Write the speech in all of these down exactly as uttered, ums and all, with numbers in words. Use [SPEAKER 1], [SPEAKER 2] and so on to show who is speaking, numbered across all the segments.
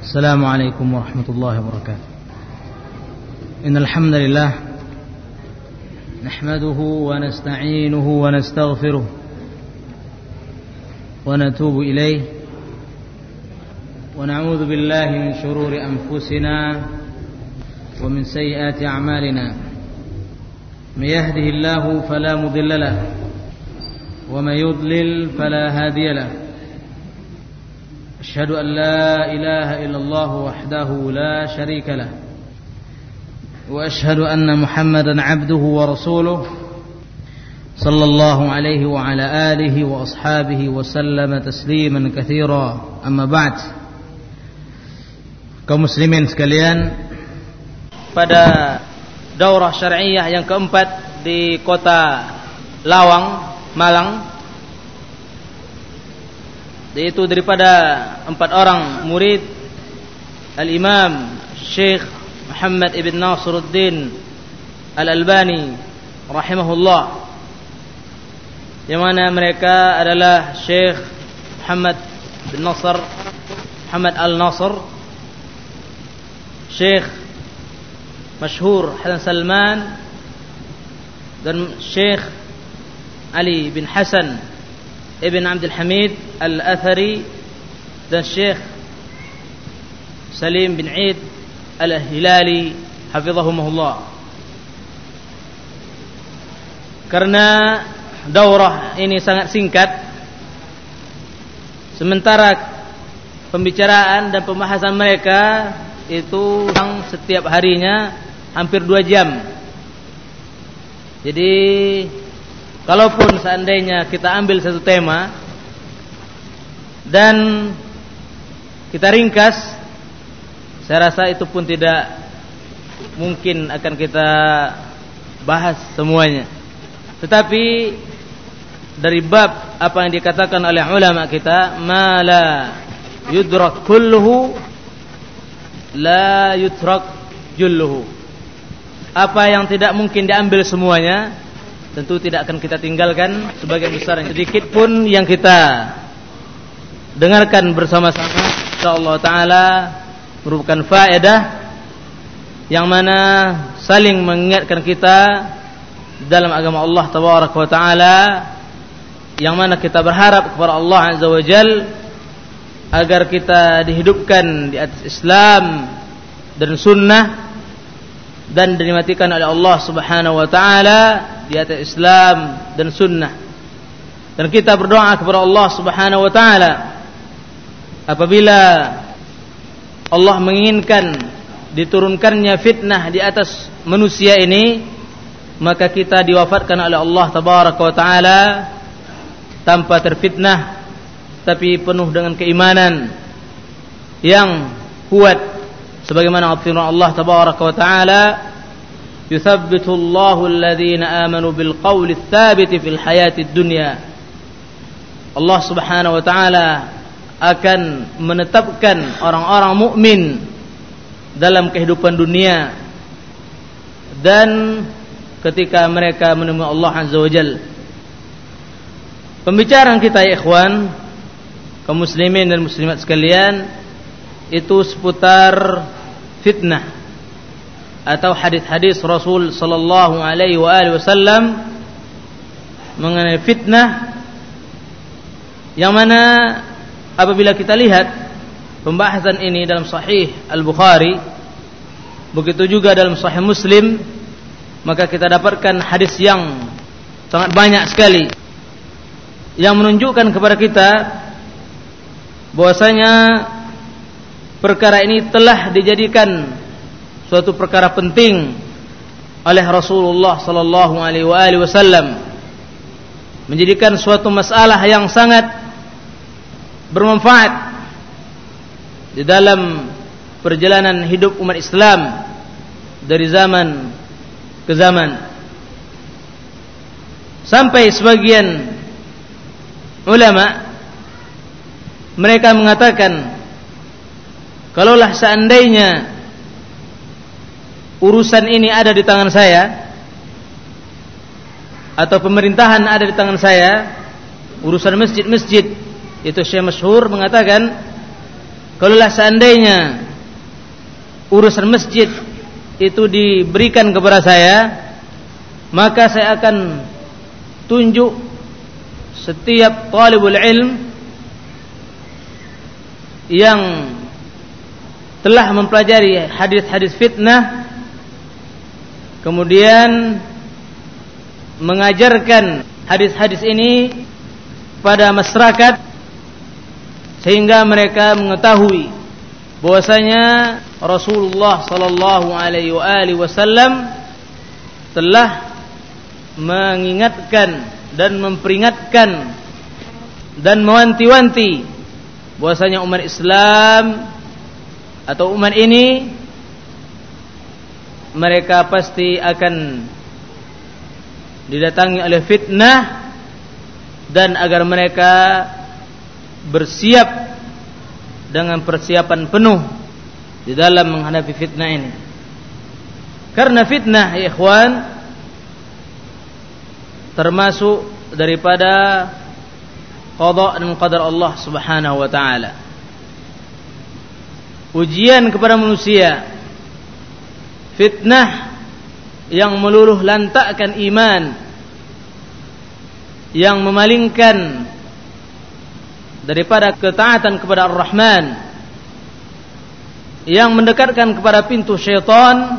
[SPEAKER 1] السلام عليكم ورحمة الله وبركاته. إن الحمد لله نحمده ونستعينه ونستغفره ونتوب إليه ونعوذ بالله من شرور أنفسنا ومن سيئات أعمالنا. من يهده الله فلا مضل له ومن يضلل فلا هادي له. أشهد أن لا إله إلا الله وحده لا شريك له وأشهد أن محمدا عبده ورسوله صلى الله عليه وعلى آله وأصحابه وسلم تسليما كثيرا. أما بعد, kaum muslimin sekalian, pada daurah syar'iyah yang keempat di kota Lawang, Malang, yaitu daripada empat orang murid Al-Imam Syekh Muhammad ibn Nasiruddin Al-Albani rahimahullah, yang mana mereka adalah Syekh Muhammad bin Nasr Muhammad Al-Nasr, Syekh Masyhur Hasan Salman, dan Syekh Ali bin Hasan Ibn Abdul Hamid Al-Athari, dan Syekh Salim bin Eid Al-Hilali hafizahumullah. Karena daurah ini sangat singkat, sementara pembicaraan dan pembahasan mereka itu setiap harinya hampir dua jam. Jadi kalaupun seandainya kita ambil satu tema dan kita ringkas, saya rasa itu pun tidak mungkin akan kita bahas semuanya. Tetapi dari bab apa yang dikatakan oleh ulama kita, ma la yudrak kulluhu la yutrak julluhu, apa yang tidak mungkin diambil semuanya tentu tidak akan kita tinggalkan sebagian besar. Sedikit pun yang kita dengarkan bersama-sama, insyaallah taala merupakan faedah yang mana saling mengingatkan kita dalam agama Allah tabaraka wa taala, yang mana kita berharap kepada Allah azza wa jal agar kita dihidupkan di atas Islam dan sunnah, dan dimatikan oleh Allah subhanahu wa ta'ala di atas Islam dan sunnah. Dan kita berdoa kepada Allah subhanahu wa ta'ala, apabila Allah menginginkan diturunkannya fitnah di atas manusia ini, maka kita diwafatkan oleh Allah tabaraka wa ta'ala tanpa terfitnah, tapi penuh dengan keimanan yang kuat, sebagaimana firman Allah tabaraka wa taala, yuthabbitu Allahu alladhina amanu bil qawli tsabiti fil hayatid dunya. Allah subhanahu wa taala akan menetapkan orang-orang mukmin dalam kehidupan dunia dan ketika mereka menemui Allah azza wa jalla. Pembicaraan kita ya ikhwan, kaum muslimin dan muslimat sekalian, itu seputar fitnah atau hadis-hadis Rasul sallallahu alaihi wa alihi wasallam mengenai fitnah, yang mana apabila kita lihat pembahasan ini dalam Sahih Al-Bukhari, begitu juga dalam Sahih Muslim, maka kita dapatkan hadis yang sangat banyak sekali yang menunjukkan kepada kita bahwasanya perkara ini telah dijadikan suatu perkara penting oleh Rasulullah sallallahu alaihi wasallam, menjadikan suatu masalah yang sangat bermanfaat di dalam perjalanan hidup umat Islam dari zaman ke zaman, sampai sebagian ulama mereka mengatakan, kalaulah seandainya urusan ini ada di tangan saya atau pemerintahan ada di tangan saya, urusan masjid-masjid, itu Syekh Masyhur mengatakan, kalaulah seandainya urusan masjid itu diberikan kepada saya, maka saya akan tunjuk setiap talibul ilm yang telah mempelajari hadis-hadis fitnah, kemudian mengajarkan hadis-hadis ini pada masyarakat, sehingga mereka mengetahui bahwasanya Rasulullah sallallahu alaihi wasallam telah mengingatkan dan memperingatkan dan mewanti-wanti bahwasanya umat Islam atau umat ini mereka pasti akan didatangi oleh fitnah, dan agar mereka bersiap dengan persiapan penuh di dalam menghadapi fitnah ini. Karena fitnah, ya ikhwan, termasuk daripada qada dan qadar Allah Subhanahu wa taala. Ujian kepada manusia, fitnah yang meluluh lantakkan iman, yang memalingkan daripada ketaatan kepada Ar-Rahman, yang mendekatkan kepada pintu syaitan,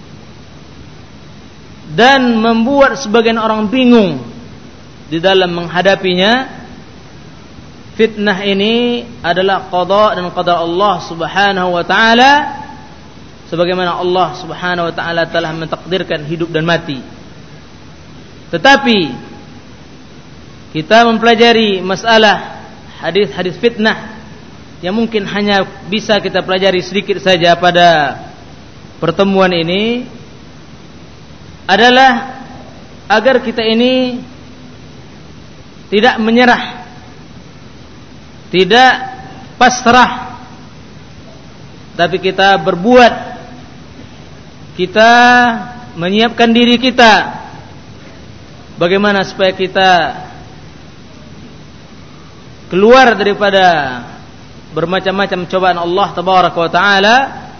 [SPEAKER 1] dan membuat sebagian orang bingung di dalam menghadapinya. Fitnah ini adalah qada dan qadar Allah Subhanahu wa taala, sebagaimana Allah Subhanahu wa taala telah mentakdirkan hidup dan mati. Tetapi kita mempelajari masalah hadis-hadis fitnah yang mungkin hanya bisa kita pelajari sedikit saja pada pertemuan ini, adalah agar kita ini tidak menyerah, tidak pasrah, tapi kita berbuat, kita menyiapkan diri kita bagaimana supaya kita keluar daripada bermacam-macam cobaan Allah Tabaraka wa Ta'ala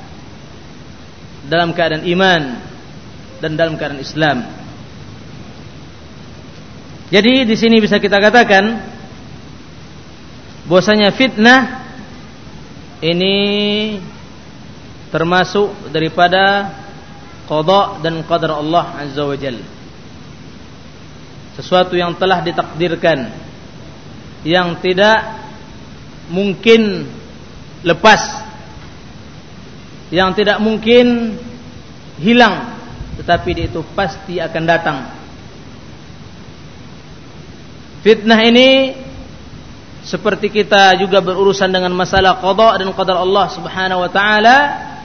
[SPEAKER 1] dalam keadaan iman dan dalam keadaan Islam. Jadi di sini bisa kita katakan bahwasanya fitnah ini termasuk daripada qada dan qadar Allah Azza wa Jalla. Sesuatu yang telah ditakdirkan, yang tidak mungkin lepas, yang tidak mungkin hilang, tetapi itu pasti akan datang. Fitnah ini seperti kita juga berurusan dengan masalah qada dan qadar Allah Subhanahu wa taala,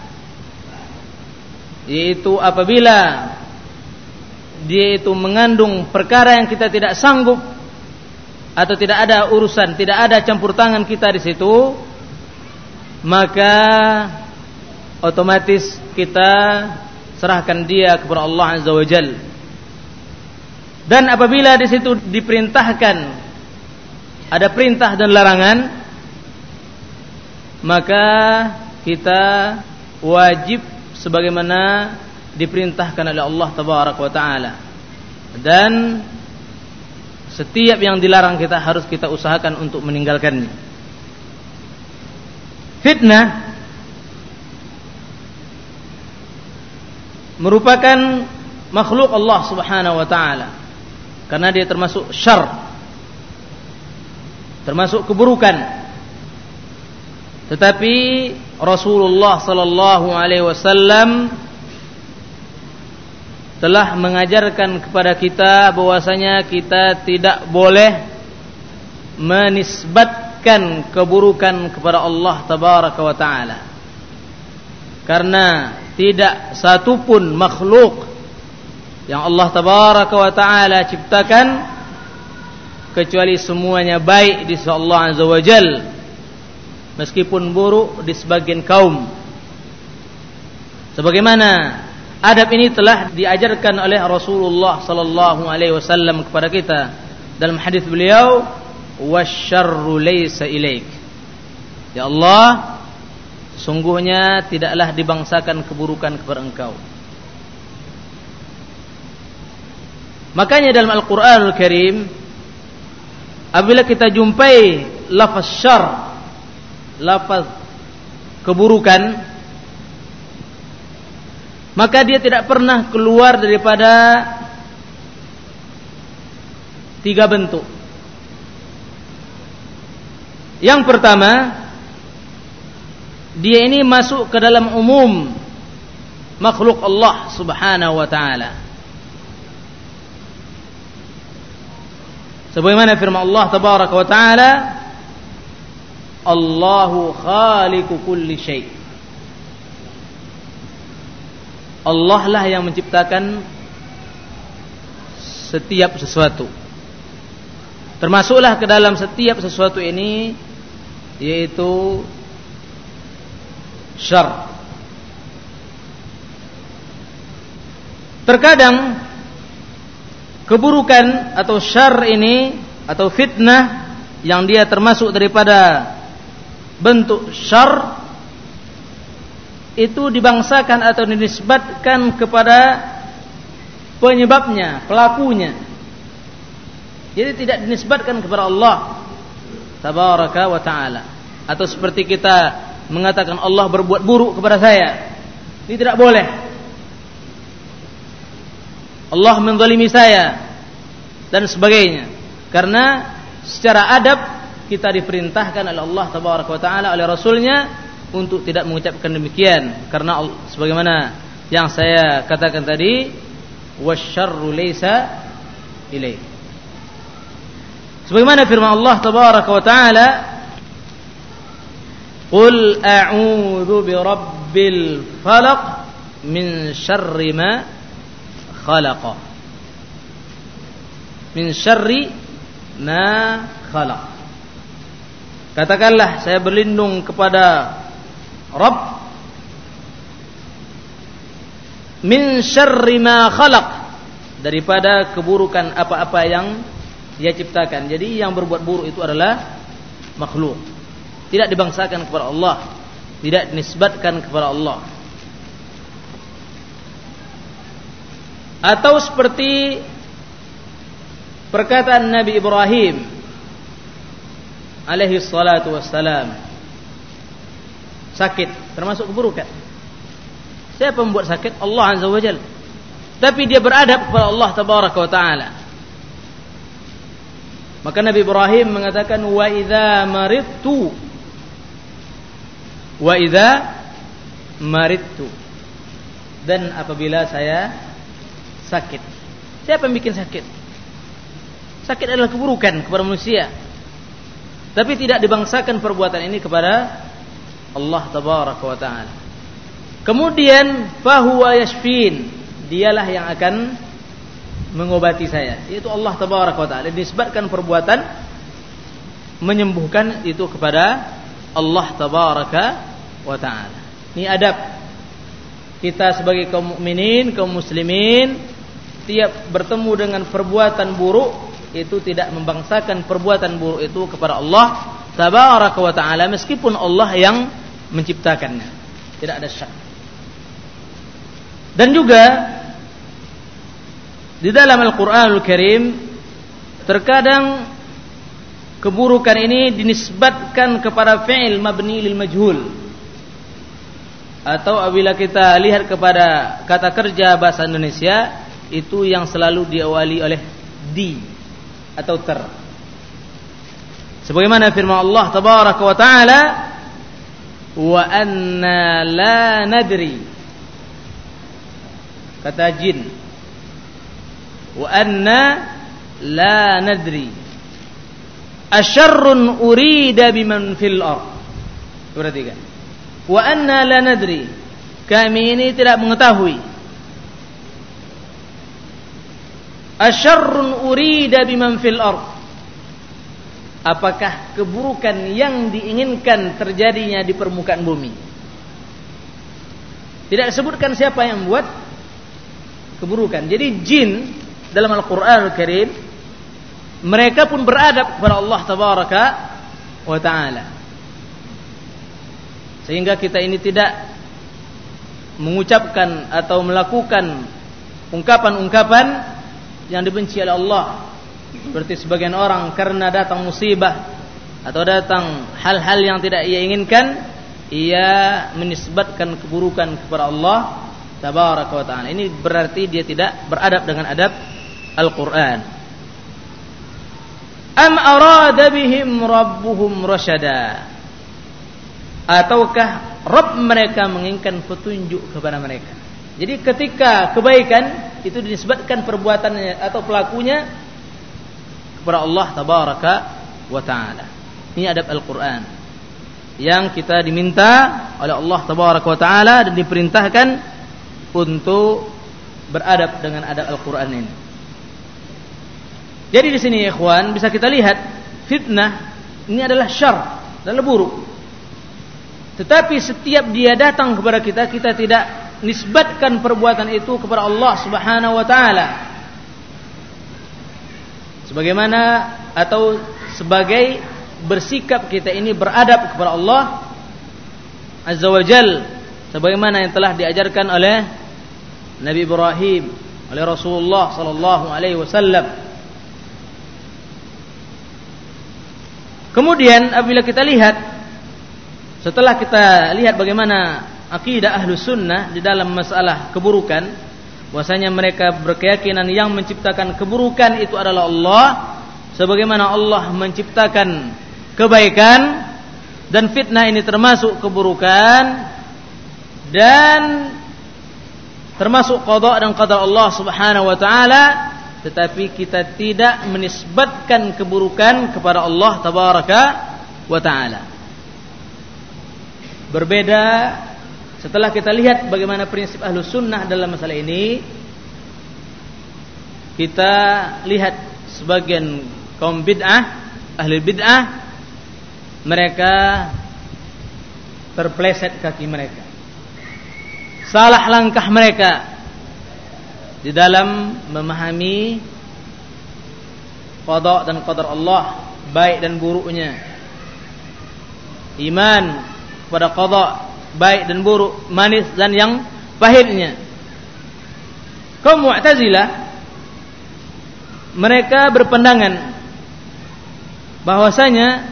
[SPEAKER 1] yaitu apabila dia itu mengandung perkara yang kita tidak sanggup atau tidak ada urusan, tidak ada campur tangan kita di situ, maka otomatis kita serahkan dia kepada Allah Azza wa Jalla. Dan apabila di situ diperintahkan, ada perintah dan larangan, maka kita wajib sebagaimana diperintahkan oleh Allah Tabaraka wa Ta'ala. Dan setiap yang dilarang kita harus kita usahakan untuk meninggalkannya. Fitnah merupakan makhluk Allah Subhanahu wa Ta'ala, karena dia termasuk syarr, termasuk keburukan. Tetapi Rasulullah sallallahu alaihi wasallam telah mengajarkan kepada kita bahwasanya kita tidak boleh menisbatkan keburukan kepada Allah Tabaraka wa Ta'ala, karena tidak satupun makhluk yang Allah Tabaraka wa Ta'ala ciptakan kecuali semuanya baik di sisi Allah Azza wa Jalla, meskipun buruk di sebagian kaum. Sebagaimana adab ini telah diajarkan oleh Rasulullah sallallahu alaihi wasallam kepada kita dalam hadis beliau, wasyarru laysa ilaik. Ya Allah, sungguhnya tidaklah dibangsakan keburukan kepada engkau. Makanya dalam Al-Quranul Karim, apabila kita jumpai lafaz syarr, lafaz keburukan, maka dia tidak pernah keluar daripada tiga bentuk. Yang pertama, dia ini masuk ke dalam umum makhluk Allah Subhanahu wa ta'ala. Sebagaimana firman Allah tabaraka wa ta'ala, Allahu khaliqu kulli syai'. Allah lah yang menciptakan setiap sesuatu. Termasuklah ke dalam setiap sesuatu ini yaitu syarr. Terkadang keburukan atau syarr ini atau fitnah yang dia termasuk daripada bentuk syarr itu dibangsakan atau dinisbatkan kepada penyebabnya, pelakunya. Jadi tidak dinisbatkan kepada Allah tabaraka wa ta'ala. Atau seperti kita mengatakan Allah berbuat buruk kepada saya, ini tidak boleh. Allah menzalimi saya dan sebagainya. Karena secara adab kita diperintahkan oleh Allah tabaraka wa ta'ala, oleh Rasulnya untuk tidak mengucapkan demikian. Karena sebagaimana yang saya katakan tadi, wasyarru laysa ilaih. Sebagaimana firman Allah tabaraka wa ta'ala, qul a'udzu birabbil falaq min syarri ma khalaqa. Min syarri ma khalaq. Katakanlah, saya berlindung kepada Rabb min syarri ma khalaq, daripada keburukan apa-apa yang Dia ciptakan. Jadi yang berbuat buruk itu adalah makhluk, tidak dibangsakan kepada Allah, tidak dinisbatkan kepada Allah. Atau seperti perkataan Nabi Ibrahim alaihi salatu wassalam, sakit termasuk keburukan. Siapa membuat sakit? Allah azza wa jalla. Tapi dia beradab kepada Allah tabaraka wa ta'ala. Maka Nabi Ibrahim mengatakan, wa idza maridtu wa idza maridtu, dan apabila saya sakit. Siapa yang bikin sakit? Sakit adalah keburukan kepada manusia, tapi tidak dibangsakan perbuatan ini kepada Allah tabaraka wa ta'ala. Kemudian fahuwa yashfin, dialah yang akan mengobati saya, yaitu Allah tabaraka wa ta'ala. Disebabkan perbuatan menyembuhkan itu kepada Allah tabaraka wa ta'ala. Ini adab kita sebagai kaum mukminin, kaum muslimin, tiap bertemu dengan perbuatan buruk itu tidak membangsakan perbuatan buruk itu kepada Allah tabaraka wa ta'ala, meskipun Allah yang menciptakannya. Tidak ada syak. Dan juga di dalam Al-Quranul Karim terkadang keburukan ini dinisbatkan kepada fi'il mabni lil majhul. Atau apabila kita lihat kepada kata kerja bahasa Indonesia, itu yang selalu diawali oleh di atau ter. Sebagaimana firman Allah tabaraka wa ta'ala, wa anna la nadri, kata jin, wa anna la nadri asyarrun urida biman fil ard. Perhatikan, wa anna la nadri, kami ini tidak mengetahui, asyarrun urida biman fil ard, apakah keburukan yang diinginkan terjadinya di permukaan bumi. Tidak disebutkan siapa yang membuat keburukan. Jadi jin dalam Al-Quran Al-Karim mereka pun beradab kepada Allah tabaraka wa ta'ala. sehingga kita ini tidak mengucapkan atau melakukan ungkapan-ungkapan yang dibenci oleh Allah, seperti sebagian orang karena datang musibah atau datang hal-hal yang tidak ia inginkan, ia menisbatkan keburukan kepada Allah tabaraka wa ta'ala. Ini berarti dia tidak beradab dengan adab Al-Quran. Am arada bihim rabbuhum rasyada, ataukah Rabb mereka menginginkan petunjuk kepada mereka. Jadi ketika kebaikan itu dinisbatkan perbuatannya atau pelakunya kepada Allah tabaraka wa ta'ala. Ini adab Al-Quran yang kita diminta oleh Allah tabaraka wa ta'ala dan diperintahkan untuk beradab dengan adab Al-Quran ini. Jadi di sini ikhwan bisa kita lihat fitnah ini adalah syarr, adalah buruk. Tetapi setiap dia datang kepada kita, kita tidak nisbatkan perbuatan itu kepada Allah Subhanahu wa taala. Sebagaimana atau sebagai bersikap kita ini beradab kepada Allah Azza wa Jal, sebagaimana yang telah diajarkan oleh Nabi Ibrahim, oleh Rasulullah sallallahu alaihi wasallam. Kemudian apabila kita lihat, setelah kita lihat bagaimana akidah Ahlus Sunnah di dalam masalah keburukan, bahwasanya mereka berkeyakinan yang menciptakan keburukan itu adalah Allah, sebagaimana Allah menciptakan kebaikan, dan fitnah ini termasuk keburukan dan termasuk qada dan qadar Allah Subhanahu wa taala, tetapi kita tidak menisbatkan keburukan kepada Allah tabaraka wa taala. Berbeda setelah kita lihat bagaimana prinsip Ahlus Sunnah dalam masalah ini, kita lihat sebagian kaum bid'ah, ahli bid'ah, mereka terpleset kaki mereka, salah langkah mereka di dalam memahami qada dan qadar Allah, baik dan buruknya, iman kepada qada baik dan buruk, manis dan yang pahitnya. Kaum Mu'tazilah mereka berpandangan bahwasanya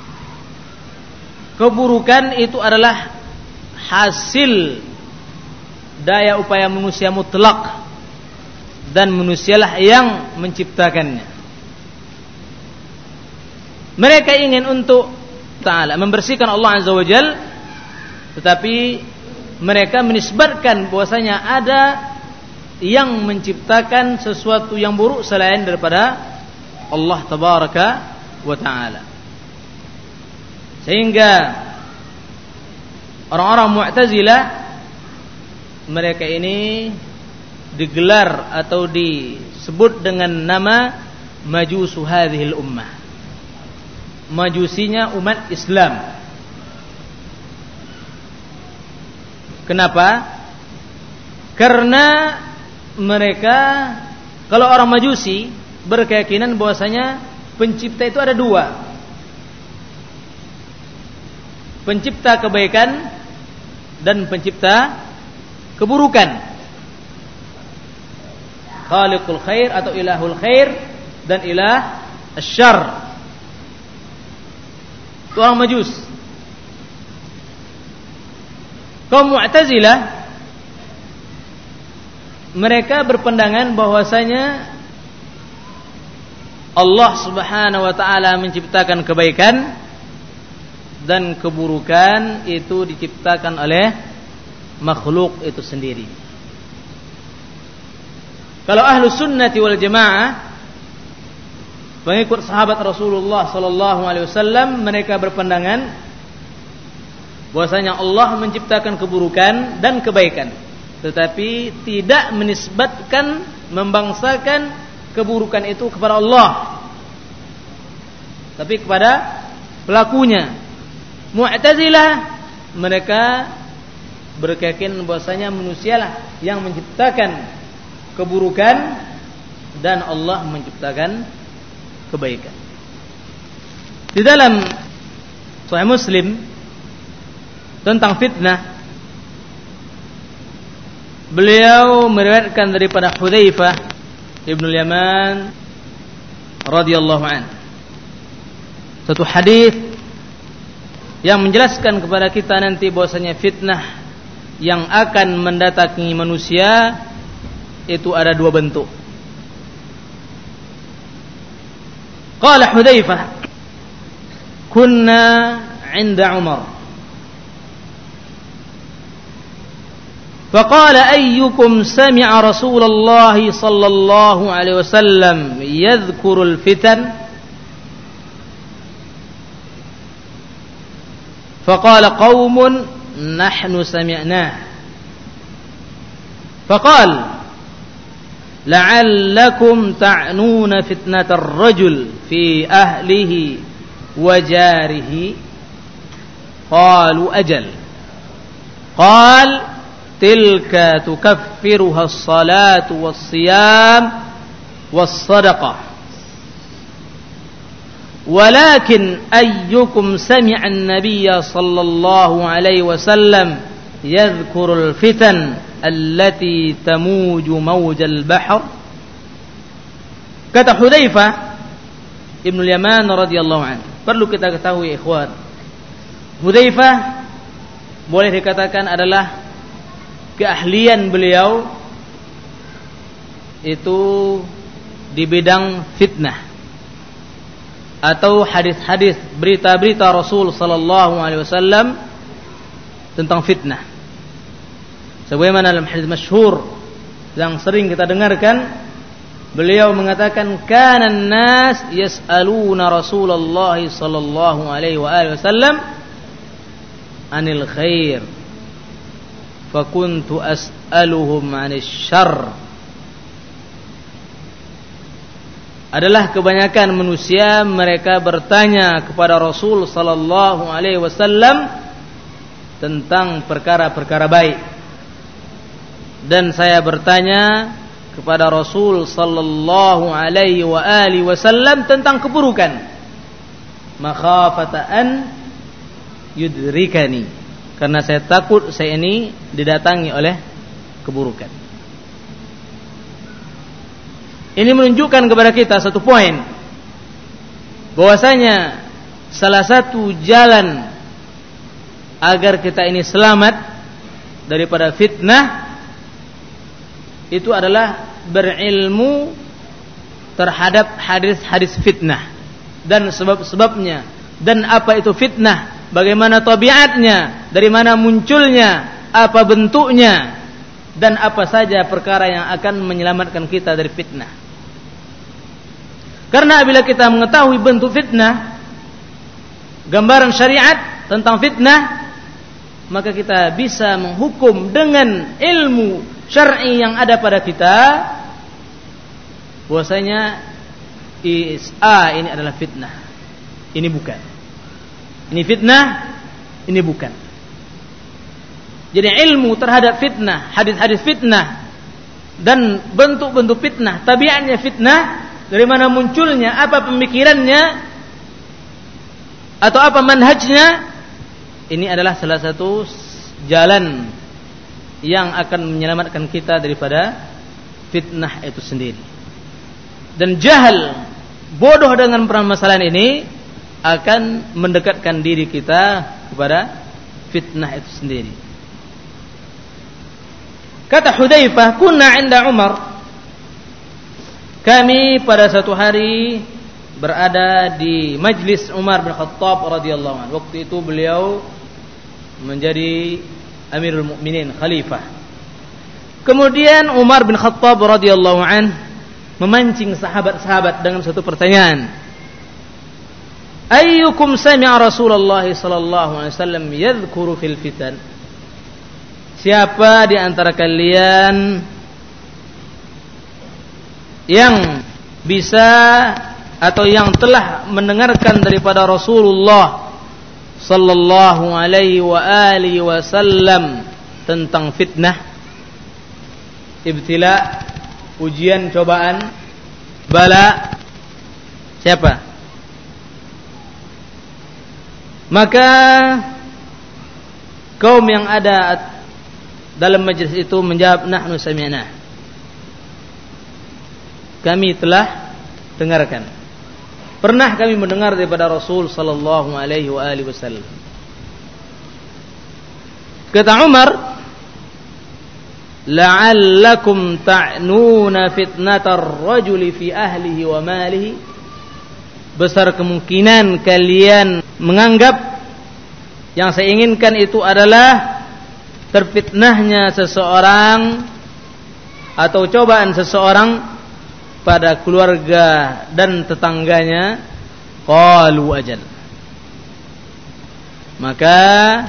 [SPEAKER 1] keburukan itu adalah hasil daya upaya manusia mutlak, dan manusialah yang menciptakannya. Mereka ingin untuk Ta'ala membersihkan Allah Azza wa Jal, tetapi mereka menisbatkan bahwasanya ada yang menciptakan sesuatu yang buruk selain daripada Allah Tabaraka wa Ta'ala. Sehingga orang-orang Mu'tazilah mereka ini digelar atau disebut dengan nama majusu hadhil ummah, majusinya umat Islam. Kenapa? Karena mereka, kalau orang Majusi berkeyakinan bahwasanya pencipta itu ada dua, pencipta kebaikan dan pencipta keburukan. Khaliqul khair atau ilahul khair dan ilah asyarr. Itu orang Majus. Kaum Mu'tazilah mereka berpandangan bahwasanya Allah Subhanahu wa taala menciptakan kebaikan dan keburukan itu diciptakan oleh makhluk itu sendiri. Kalau Ahlus Sunnati wal Jamaah, pengikut sahabat Rasulullah sallallahu alaihi wasallam, mereka berpandangan bahwasanya Allah menciptakan keburukan dan kebaikan, tetapi tidak menisbatkan, membangsakan keburukan itu kepada Allah, tapi kepada pelakunya. Mu'tazilah mereka berkeyakinan bahwasanya manusialah yang menciptakan keburukan dan Allah menciptakan kebaikan. Di dalam Sahih Muslim tentang fitnah, beliau meriwayatkan daripada Hudzaifah Ibnu Yaman radhiyallahu anhu satu hadis yang menjelaskan kepada kita nanti bahwasanya fitnah yang akan mendatangi manusia itu ada dua bentuk. Qala Hudzaifah, kunna 'inda Umar فقال أيكم سمع رسول الله صلى الله عليه وسلم يذكر الفتن فقال قوم نحن سمعناه فقال لعلكم تعنون فتنة الرجل في أهله وجاره قالوا أجل قال tilka tukaffiruha as-salatu was-siyam was-sadaqah walakin ayyukum sami'a an-nabiyya sallallahu alaihi wasallam yadhkuru al-fitan allati tamuju mawjal bahr. Kata Hudzaifah Ibnu Yaman radhiyallahu anhu, perlu kita ketahui ikhwan, Hudzaifah boleh dikatakan adalah keahlian beliau itu di bidang fitnah atau hadis-hadis berita-berita Rasul sallallahu alaihi wasallam tentang fitnah. Sebagaimana dalam hadis masyhur yang sering kita dengarkan, beliau mengatakan kana an-nas yas'aluna Rasulullah sallallahu alaihi wasallam anil khair fakuntu as'aluhum 'anil syarr. Adalah kebanyakan manusia mereka bertanya kepada Rasul sallallahu alaihi wasallam tentang perkara-perkara baik, dan saya bertanya kepada Rasul sallallahu alaihi wa alihi wasallam tentang keburukan, makhafata an yudrikani, karena saya takut saya ini didatangi oleh keburukan. Ini menunjukkan kepada kita satu poin, bahwasanya salah satu jalan agar kita ini selamat daripada fitnah itu adalah berilmu terhadap hadis-hadis fitnah dan sebab-sebabnya, dan apa itu fitnah, bagaimana tabiatnya, dari mana munculnya, apa bentuknya, dan apa saja perkara yang akan menyelamatkan kita dari fitnah. Karena bila kita mengetahui bentuk fitnah, gambaran syariat tentang fitnah, maka kita bisa menghukum dengan ilmu syar'i yang ada pada kita bahwasanya A ini adalah fitnah, ini bukan. Ini fitnah, ini bukan. Jadi ilmu terhadap fitnah, hadis-hadis fitnah dan bentuk-bentuk fitnah, tabiatnya fitnah, dari mana munculnya, apa pemikirannya atau apa manhajnya, ini adalah salah satu jalan yang akan menyelamatkan kita daripada fitnah itu sendiri. Dan jahal, bodoh dengan permasalahan ini akan mendekatkan diri kita kepada fitnah itu sendiri. Kata Hudzaifah, kunna 'inda Umar, kami pada satu hari berada di majlis Umar bin Khattab radhiyallahu anhu. Waktu itu beliau menjadi Amirul Mukminin, khalifah. Kemudian Umar bin Khattab radhiyallahu anhu memancing sahabat-sahabat dengan satu pertanyaan. Ayyukum sami'a Rasulullah sallallahu alaihi wasallam yadhkuru fil fitan? Siapa di antara kalian yang bisa atau yang telah mendengarkan daripada Rasulullah sallallahu alaihi wa alihi wasallam tentang fitnah, ibtila, ujian, cobaan, bala? Siapa? Maka kaum yang ada dalam majlis itu menjawab, nahnu sami'na, kami telah dengarkan. Pernah kami mendengar daripada Rasul sallallahu alaihi wa alihi wasallam. Kata Umar, la'allakum ta'nuna fitnatar rajuli fi ahlihi wa malihi. Besar kemungkinan kalian menganggap yang saya inginkan itu adalah terfitnahnya seseorang atau cobaan seseorang pada keluarga dan tetangganya. Qalu ajal. Maka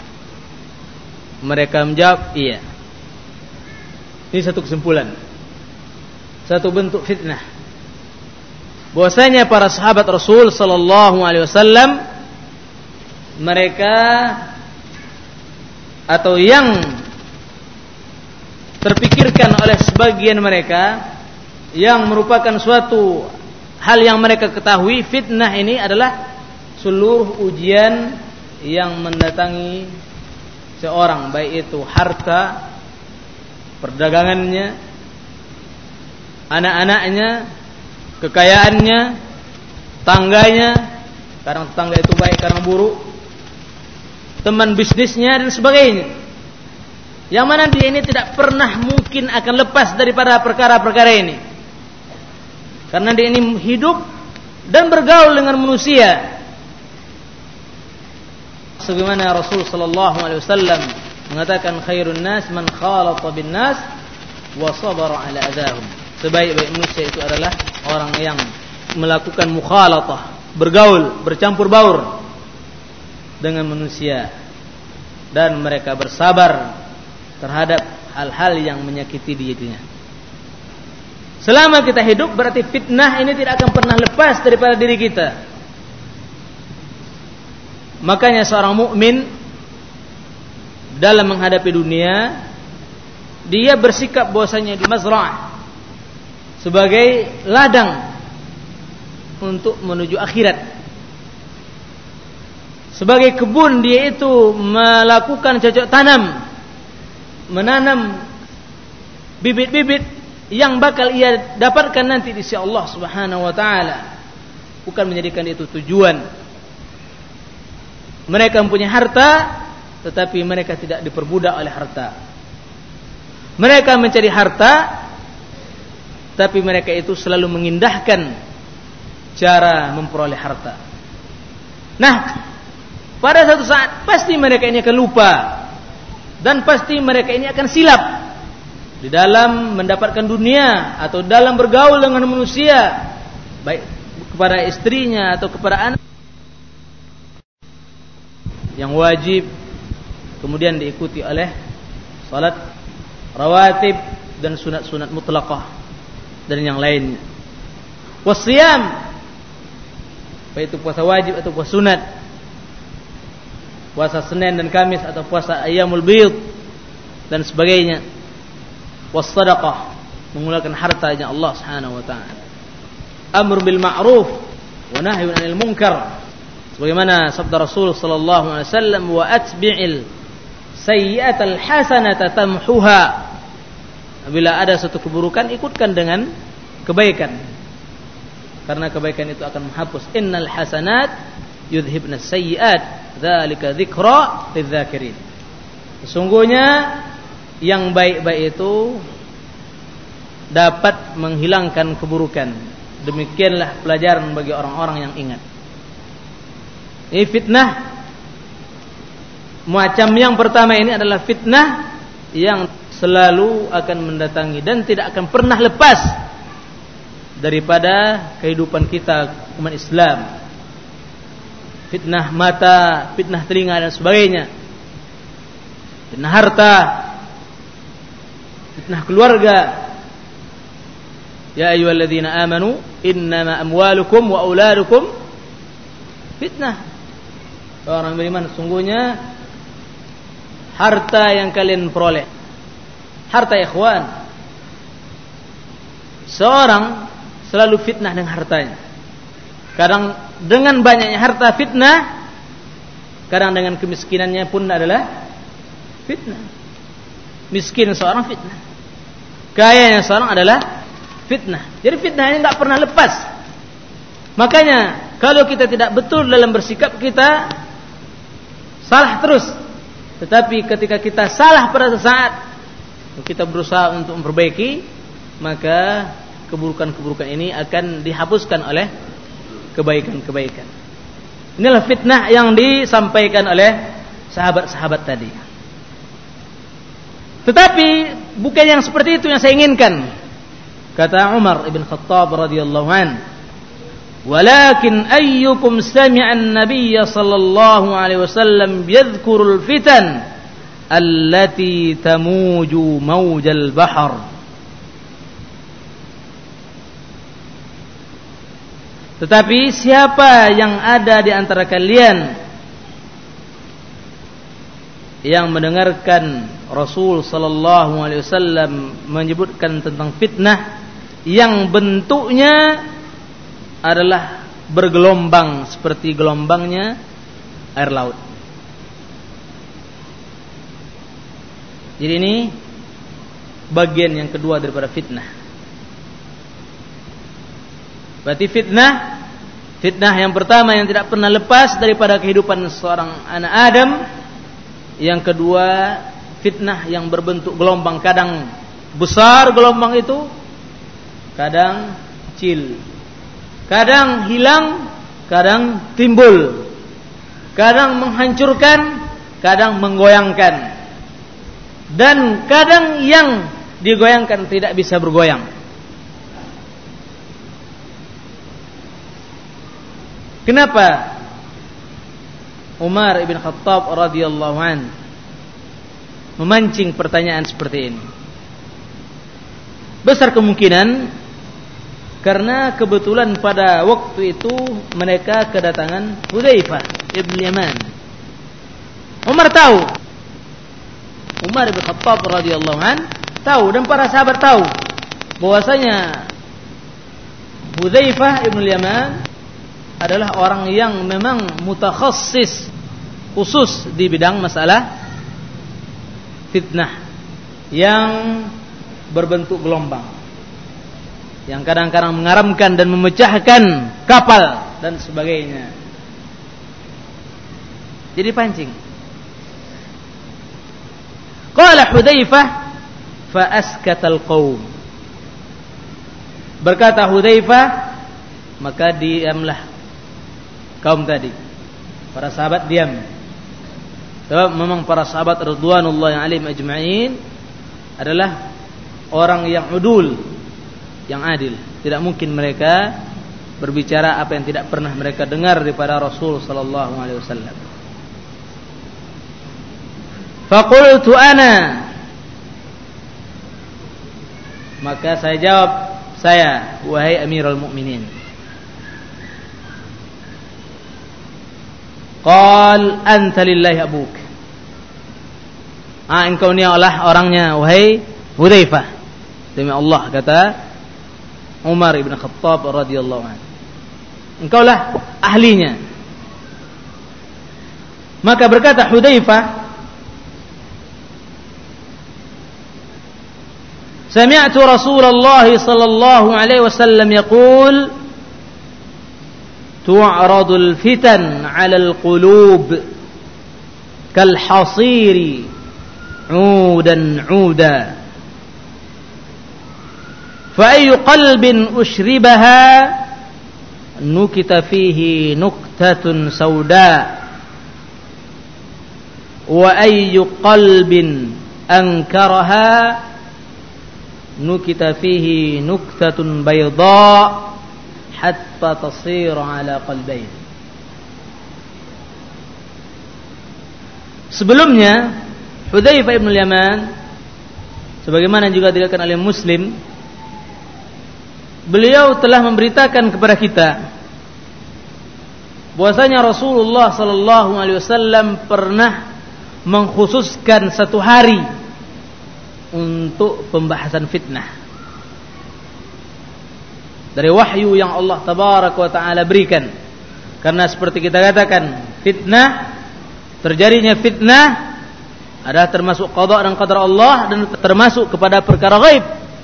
[SPEAKER 1] mereka menjawab, iya. Ini satu kesimpulan, satu bentuk fitnah, bahwasanya para sahabat Rasul sallallahu alaihi wasallam, mereka atau yang terpikirkan oleh sebagian mereka, yang merupakan suatu hal yang mereka ketahui, fitnah ini adalah seluruh ujian yang mendatangi seorang, baik itu harta, perdagangannya, anak-anaknya, kekayaannya, tangganya, kadang tetangga itu baik kadang buruk, teman bisnisnya dan sebagainya, yang mana dia ini tidak pernah mungkin akan lepas daripada perkara-perkara ini, karena dia ini hidup dan bergaul dengan manusia. Sebagaimana Rasul sallallahu alaihi wasallam mengatakan, khairun nas man khalata bin nas wa sabara ala adahum. Sebaik-baik manusia itu adalah orang yang melakukan mukhalatah, bergaul, bercampur baur dengan manusia, dan mereka bersabar terhadap hal-hal yang menyakiti dirinya. Selama kita hidup, berarti fitnah ini tidak akan pernah lepas daripada diri kita. Makanya seorang mukmin dalam menghadapi dunia, dia bersikap bahwasanya di mazra'ah sebagai ladang untuk menuju akhirat, sebagai kebun dia itu melakukan cocok tanam, menanam bibit-bibit yang bakal ia dapatkan nanti di sisi Allah Subhanahu wa taala, bukan menjadikan itu tujuan. Mereka mempunyai harta, tetapi mereka tidak diperbudak oleh harta. Mereka mencari harta, tapi mereka itu selalu mengindahkan cara memperoleh harta. Nah, pada satu saat pasti mereka ini akan lupa, dan pasti mereka ini akan silap di dalam mendapatkan dunia atau dalam bergaul dengan manusia, baik kepada istrinya atau kepada anak yang wajib, kemudian diikuti oleh salat rawatib dan sunat-sunat mutlaqah dan yang lainnya. Wasiyam, baik itu puasa wajib atau puasa sunat, puasa Senin dan Kamis atau puasa Ayyamul Bid dan sebagainya. Wassadaqah, mengeluarkan hartanya Allah Subhanahu wa taala. Amr bil ma'ruf wa nahyun 'anil munkar, sebagaimana sabda Rasul sallallahu alaihi wasallam, wa atbi'il sayyi'atal hasanata tamhuha. Bila ada satu keburukan, ikutkan dengan kebaikan, karena kebaikan itu akan menghapus. Innal hasanat yudhibnas sayyi'at, dzalika dzikra lidzakirin. Sesungguhnya yang baik-baik itu dapat menghilangkan keburukan. Demikianlah pelajaran bagi orang-orang yang ingat. Ini fitnah macam yang pertama ini adalah fitnah yang selalu akan mendatangi dan tidak akan pernah lepas daripada kehidupan kita umat Islam. Fitnah mata, fitnah telinga dan sebagainya. Fitnah harta, fitnah keluarga. Ya ayyuhalladzina amanu innama amwalukum wa auladukum fitnah. Orang beriman, sungguhnya harta yang kalian peroleh, harta ikhwan, seorang selalu fitnah dengan hartanya. Kadang dengan banyaknya harta fitnah, kadang dengan kemiskinannya pun adalah fitnah. Miskin seorang fitnah. Kayanya seorang adalah fitnah. Jadi fitnah ini enggak pernah lepas. Makanya kalau kita tidak betul dalam bersikap, kita salah terus. Tetapi ketika kita salah pada saat kita berusaha untuk memperbaiki, maka keburukan-keburukan ini akan dihapuskan oleh kebaikan-kebaikan. Inilah fitnah yang disampaikan oleh sahabat-sahabat tadi. Tetapi bukan yang seperti itu yang saya inginkan. Kata Umar ibn Khattab radhiyallahu an, "Walakin ayyukum sami'a an-nabiy sallallahu alaihi wasallam yadhkurul fitan allati tamuju maujal bahr." Tetapi siapa yang ada di antara kalian yang mendengarkan Rasul sallallahu alaihi wasallam menyebutkan tentang fitnah yang bentuknya adalah bergelombang seperti gelombangnya air laut. Jadi ini bagian yang kedua daripada fitnah. Berarti fitnah, fitnah yang pertama yang tidak pernah lepas daripada kehidupan seorang anak Adam. Yang kedua, fitnah yang berbentuk gelombang, kadang besar gelombang itu, kadang kecil, kadang hilang, kadang timbul, kadang menghancurkan, kadang menggoyangkan, dan kadang yang digoyangkan tidak bisa bergoyang. Kenapa Umar ibn Khattab radhiyallahu an memancing pertanyaan seperti ini? Besar kemungkinan karena kebetulan pada waktu itu mereka kedatangan Hudzaifah ibn Yaman. Umar tahu, Umar ibn Khattab radhiyallahu an tahu, dan para sahabat tahu bahwasanya Hudzaifah ibn Yaman adalah orang yang memang mutakhassis, khusus di bidang masalah fitnah yang berbentuk gelombang, yang kadang-kadang mengaramkan dan memecahkan kapal dan sebagainya. Jadi pancing. Qala Hudzaifah fa askatal qaum. Berkata Hudzaifah, maka diamlah kaum tadi. Para sahabat diam. Sebab memang para sahabat radhiyallahu alaihim ajma'in adalah orang yang udul, yang adil. Tidak mungkin mereka berbicara apa yang tidak pernah mereka dengar daripada Rasul sallallahu alaihi wasallam. Faqultu ana, maka saya jawab, saya, wahai Amirul Mukminin. Qal anta lillahi abuk. Ah, engkau ni Allah orangnya, wahai Hudzaifah. Demi Allah, kata Umar ibn Khattab radhiyallahu anhu, engkaulah ahlinya. Maka berkata Hudzaifah, sami'tu Rasulullah sallallahu alaihi wasallam yaqul tu'radul fitan 'alal qulub kal hasiri 'udan 'uda fa ayyu qalbin ushribaha nukita fihi nuktatun sauda wa ayyu qalbin ankaraha nukita fihi nuktatun bayda hatta tasira ala qalbayn. Sebelumnya Hudzaifah ibn Yaman, sebagaimana juga diriwayatkan oleh Muslim, beliau telah memberitakan kepada kita bahwasanya Rasulullah sallallahu alaihi wasallam pernah mengkhususkan satu hari untuk pembahasan fitnah dari wahyu yang Allah tabaraka wa taala berikan. Karena seperti kita katakan, fitnah, terjadinya fitnah adalah termasuk qada dan qadar Allah dan termasuk kepada perkara ghaib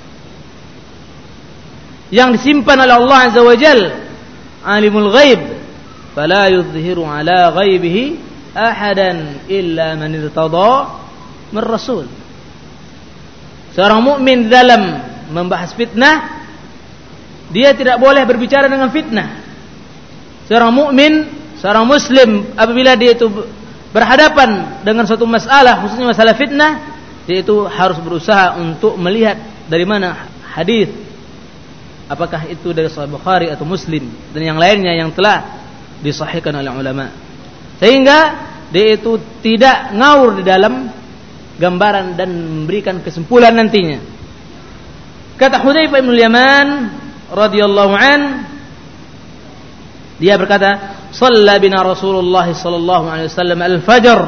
[SPEAKER 1] yang disimpan oleh Allah Azza wa Jalla, alimul ghaib, fala yudhiru ala ghaibihi ahadan illa man irtada min rasul. Seorang mukmin dalam membahas fitnah, dia tidak boleh berbicara dengan fitnah. Seorang mukmin, seorang muslim, apabila dia itu berhadapan dengan suatu masalah, khususnya masalah fitnah, dia itu harus berusaha untuk melihat dari mana hadis, apakah itu dari Sahih Bukhari atau Muslim dan yang lainnya yang telah disahihkan oleh ulama, sehingga dia itu tidak ngawur di dalam gambaran dan memberikan kesimpulan nantinya. Kata Hudzaifah bin Yaman radhiyallahu an, dia berkata, "Shalla bina Rasulullah sallallahu alaihi wasallam al-fajr,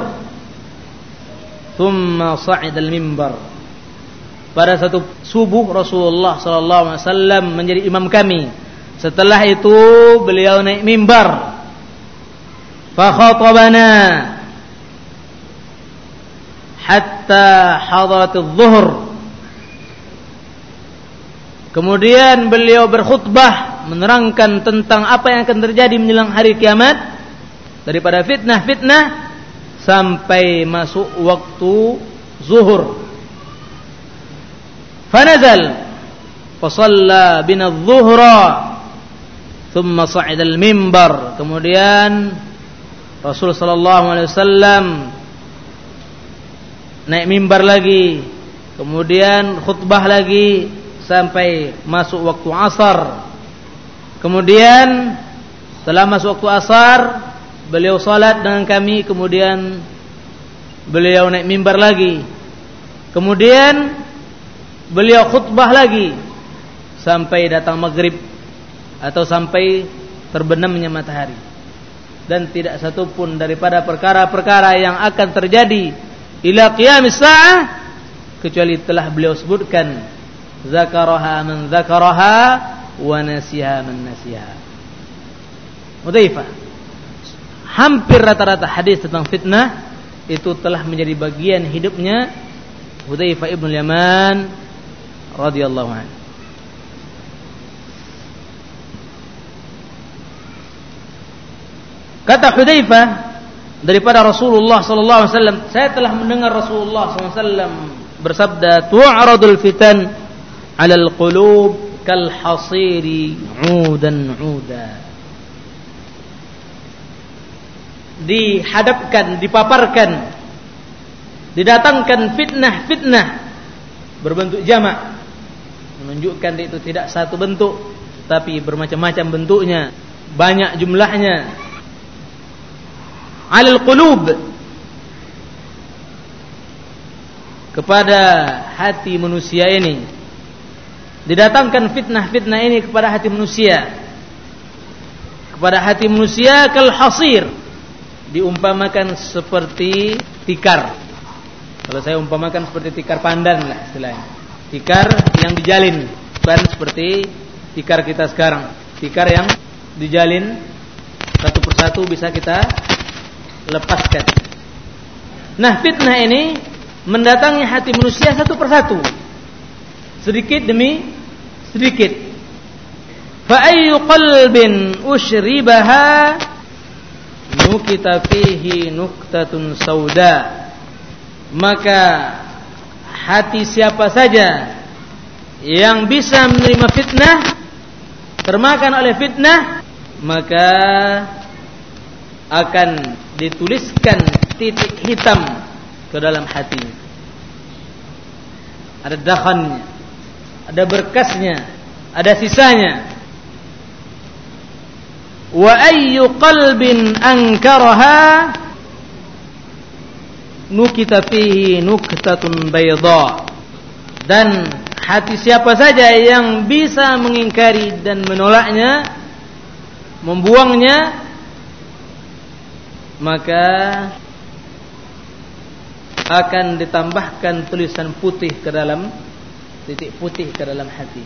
[SPEAKER 1] thumma sa'ida al-mimbar." Pada satu subuh Rasulullah sallallahu alaihi wasallam menjadi imam kami. Setelah itu beliau naik mimbar. Fa khatabana hatta hadarat adh-dhuhr. Kemudian beliau berkhutbah menerangkan tentang apa yang akan terjadi menjelang hari kiamat, daripada fitnah-fitnah sampai masuk waktu zuhur. Fanazal fa shalla bina adh-dhuhra thumma sa'ida al-mimbar. Kemudian Rasul sallallahu alaihi wasallam naik mimbar lagi, kemudian khutbah lagi sampai masuk waktu asar. Kemudian setelah masuk waktu asar, beliau salat dengan kami, kemudian beliau naik mimbar lagi, kemudian beliau khutbah lagi sampai datang maghrib atau sampai terbenamnya matahari. Dan tidak satu pun daripada perkara-perkara yang akan terjadi ila qiyamis sa'ah kecuali telah beliau sebutkan, zakaraha man zakaraha wa nasiha man nasiha. Hudzaifah, hampir rata-rata hadis tentang fitnah itu telah menjadi bagian hidupnya Hudzaifah ibn Yaman radhiyallahu anhu. Kata Hudzaifah daripada Rasulullah sallallahu alaihi wasallam, saya telah mendengar Rasulullah sallallahu alaihi wasallam bersabda, tu'radul fitan 'alal qulub kal hasiri 'udan 'uda. Dihadapkan, dipaparkan, didatangkan fitnah-fitnah berbentuk jamak, menunjukkan itu tidak satu bentuk tapi bermacam-macam bentuknya, banyak jumlahnya. Alal qulub, kepada hati manusia ini didatangkan fitnah-fitnah ini kepada hati manusia, kepada hati manusia kal hasir, diumpamakan seperti tikar. Kalau saya umpamakan seperti tikar pandan lah istilahnya, tikar yang dijalin, bukan seperti tikar kita sekarang, tikar yang dijalin satu persatu bisa kita lepaskan. Nah, fitnah ini mendatangi hati manusia satu persatu, sedikit demi sedikit. Fa ayyu qalbin ushribaha nukita fihi nuktatun sauda. Maka hati siapa saja yang bisa menerima fitnah, termakan oleh fitnah, maka akan dituliskan titik hitam ke dalam hatinya. Ada dakhannya, ada berkasnya, ada sisanya. Wa ayyu qalbin ankaraha nukita fihi nuktatun bayda. Dan hati siapa saja yang bisa mengingkari dan menolaknya, membuangnya, maka akan ditambahkan tulisan putih ke dalam, titik putih ke dalam hati,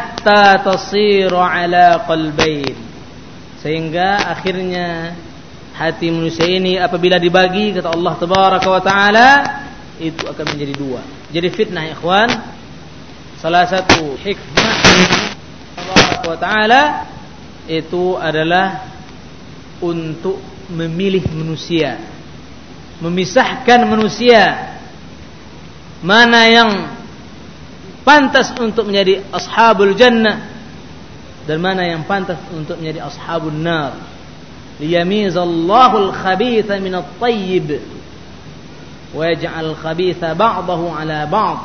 [SPEAKER 1] hatta tasiru ala qalbain, sehingga akhirnya hati manusia ini apabila dibagi, kata Allah Tabaraka wa Ta'ala, itu akan menjadi dua. Jadi fitnah, ikhwan, salah satu hikmah Allah Tabaraka wa Ta'ala itu adalah untuk memilih manusia, memisahkan manusia mana yang pantas untuk menjadi ashabul jannah dan mana yang pantas untuk menjadi ashabun nar. Liyamizallahu al-khabitha min at-tayyib wa yaj'al al-khabitha ba'dahu 'ala ba'd.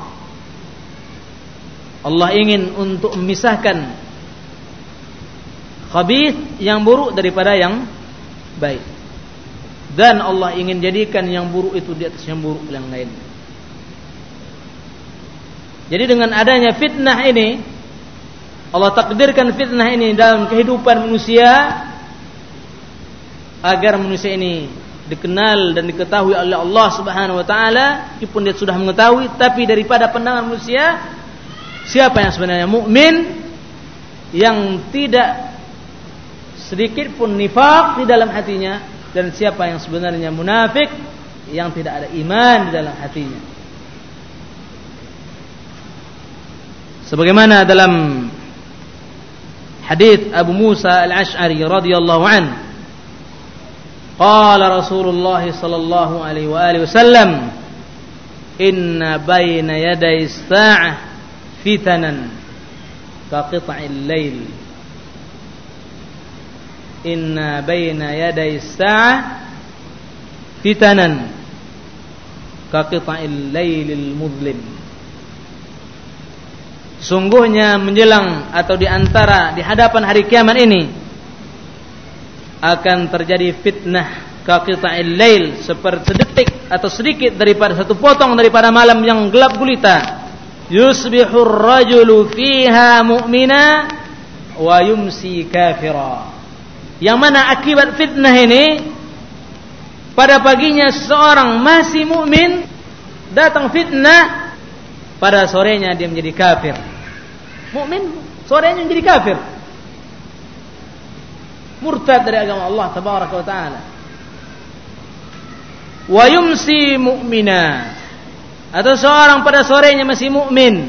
[SPEAKER 1] Allah ingin untuk memisahkan khabith yang buruk daripada yang baik, dan Allah ingin jadikan yang buruk itu di atas yang buruk yang lain. Jadi dengan adanya fitnah ini, Allah takdirkan fitnah ini dalam kehidupan manusia agar manusia ini dikenal dan diketahui oleh Allah Subhanahu wa Ta'ala. Meskipun dia sudah mengetahui, tapi daripada pandangan manusia, siapa yang sebenarnya mukmin, yang tidak sedikit pun nifaq di dalam hatinya, dan siapa yang sebenarnya munafik, yang tidak ada iman di dalam hatinya. Sebagaimana dalam hadits Abu Musa al-Ash'ari radhiyallahu anhu, qala Rasulullah sallallahu alaihi wa alihi wasallam, inna baina yaday as-sa'ah fitanan ka qit'il lail. Inna baina yaday as-sa'ah fitanan ka qit'il lailil mudlim. Sungguhnya menjelang atau di antara di hadapan hari kiamat ini akan terjadi fitnah ka qita'il lail, seperti sedetik atau sedikit daripada satu potong daripada malam yang gelap gulita. Yusbihur rajulu fiha mu'mina wa yumsi kafira. Yang mana akibat fitnah ini, pada paginya seorang masih mukmin, datang fitnah, pada sorenya dia menjadi kafir. Mukmin, sorenya menjadi kafir, murtad dari agama Allah Tabaraka wa Ta'ala. Wa yumsi mu'mina, atau seorang pada sorenya masih mukmin,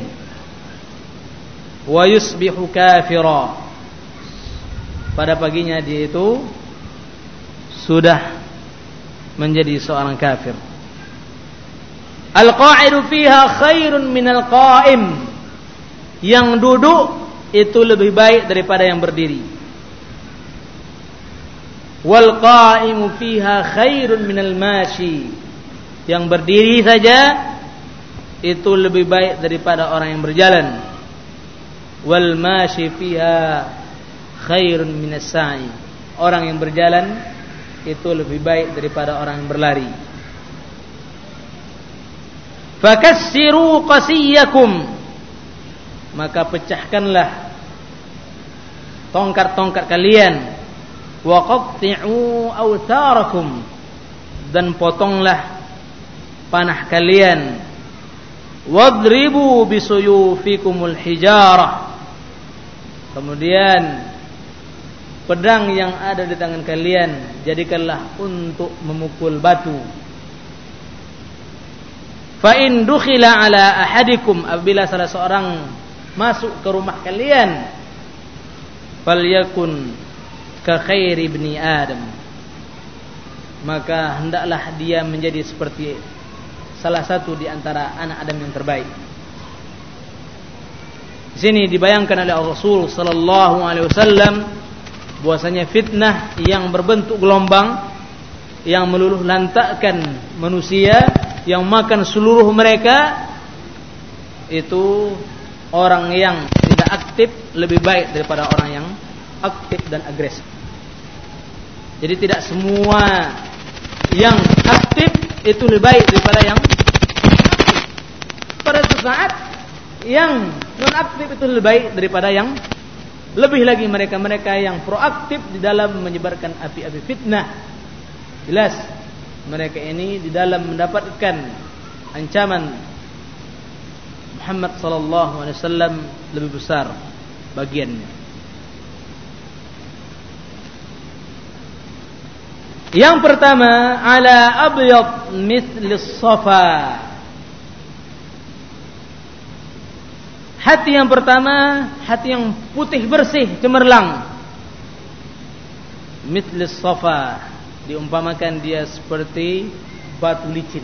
[SPEAKER 1] wa yusbihu kafira, pada paginya dia itu sudah menjadi seorang kafir. Al-qa'idu fiha khairun minal qa'im, yang duduk itu lebih baik daripada yang berdiri. Wal qa'imu fiha khairun minal mashi, yang berdiri saja itu lebih baik daripada orang yang berjalan. Wal mashi fiha khairun minas sa'i, orang yang berjalan itu lebih baik daripada orang yang berlari. Fakassiru qasiyakum, maka pecahkanlah tongkat-tongkat kalian. Wa qatti'u awtarakum, dan potonglah panah kalian. Wadribu bisuyufikumul hijarah, kemudian pedang yang ada di tangan kalian jadikanlah untuk memukul batu. Fa in dukhila ala ahadikum, apabila salah seorang masuk ke rumah kalian, falyakun ka khairi ibni Adam, maka hendaklah dia menjadi seperti salah satu di antara anak Adam yang terbaik. Di sini dibayangkan oleh Rasul sallallahu alaihi wasallam bahwasanya fitnah yang berbentuk gelombang yang meluluh lantakkan manusia, yang makan seluruh mereka, itu orang yang tidak aktif lebih baik daripada orang yang aktif dan agresif. Jadi tidak semua yang aktif itu lebih baik daripada yang aktif. Pada saat yang non aktif itu lebih baik daripada yang, lebih lagi mereka-mereka yang proaktif di dalam menyebarkan api-api fitnah. Jelas mereka ini di dalam mendapatkan ancaman Muhammad sallallahu alaihi wasallam lebih besar bagiannya. Yang pertama, ala abyad mithlis safa. Hati yang pertama, hati yang putih bersih, cemerlang. Mithlis safa, diumpamakan dia seperti batu licin.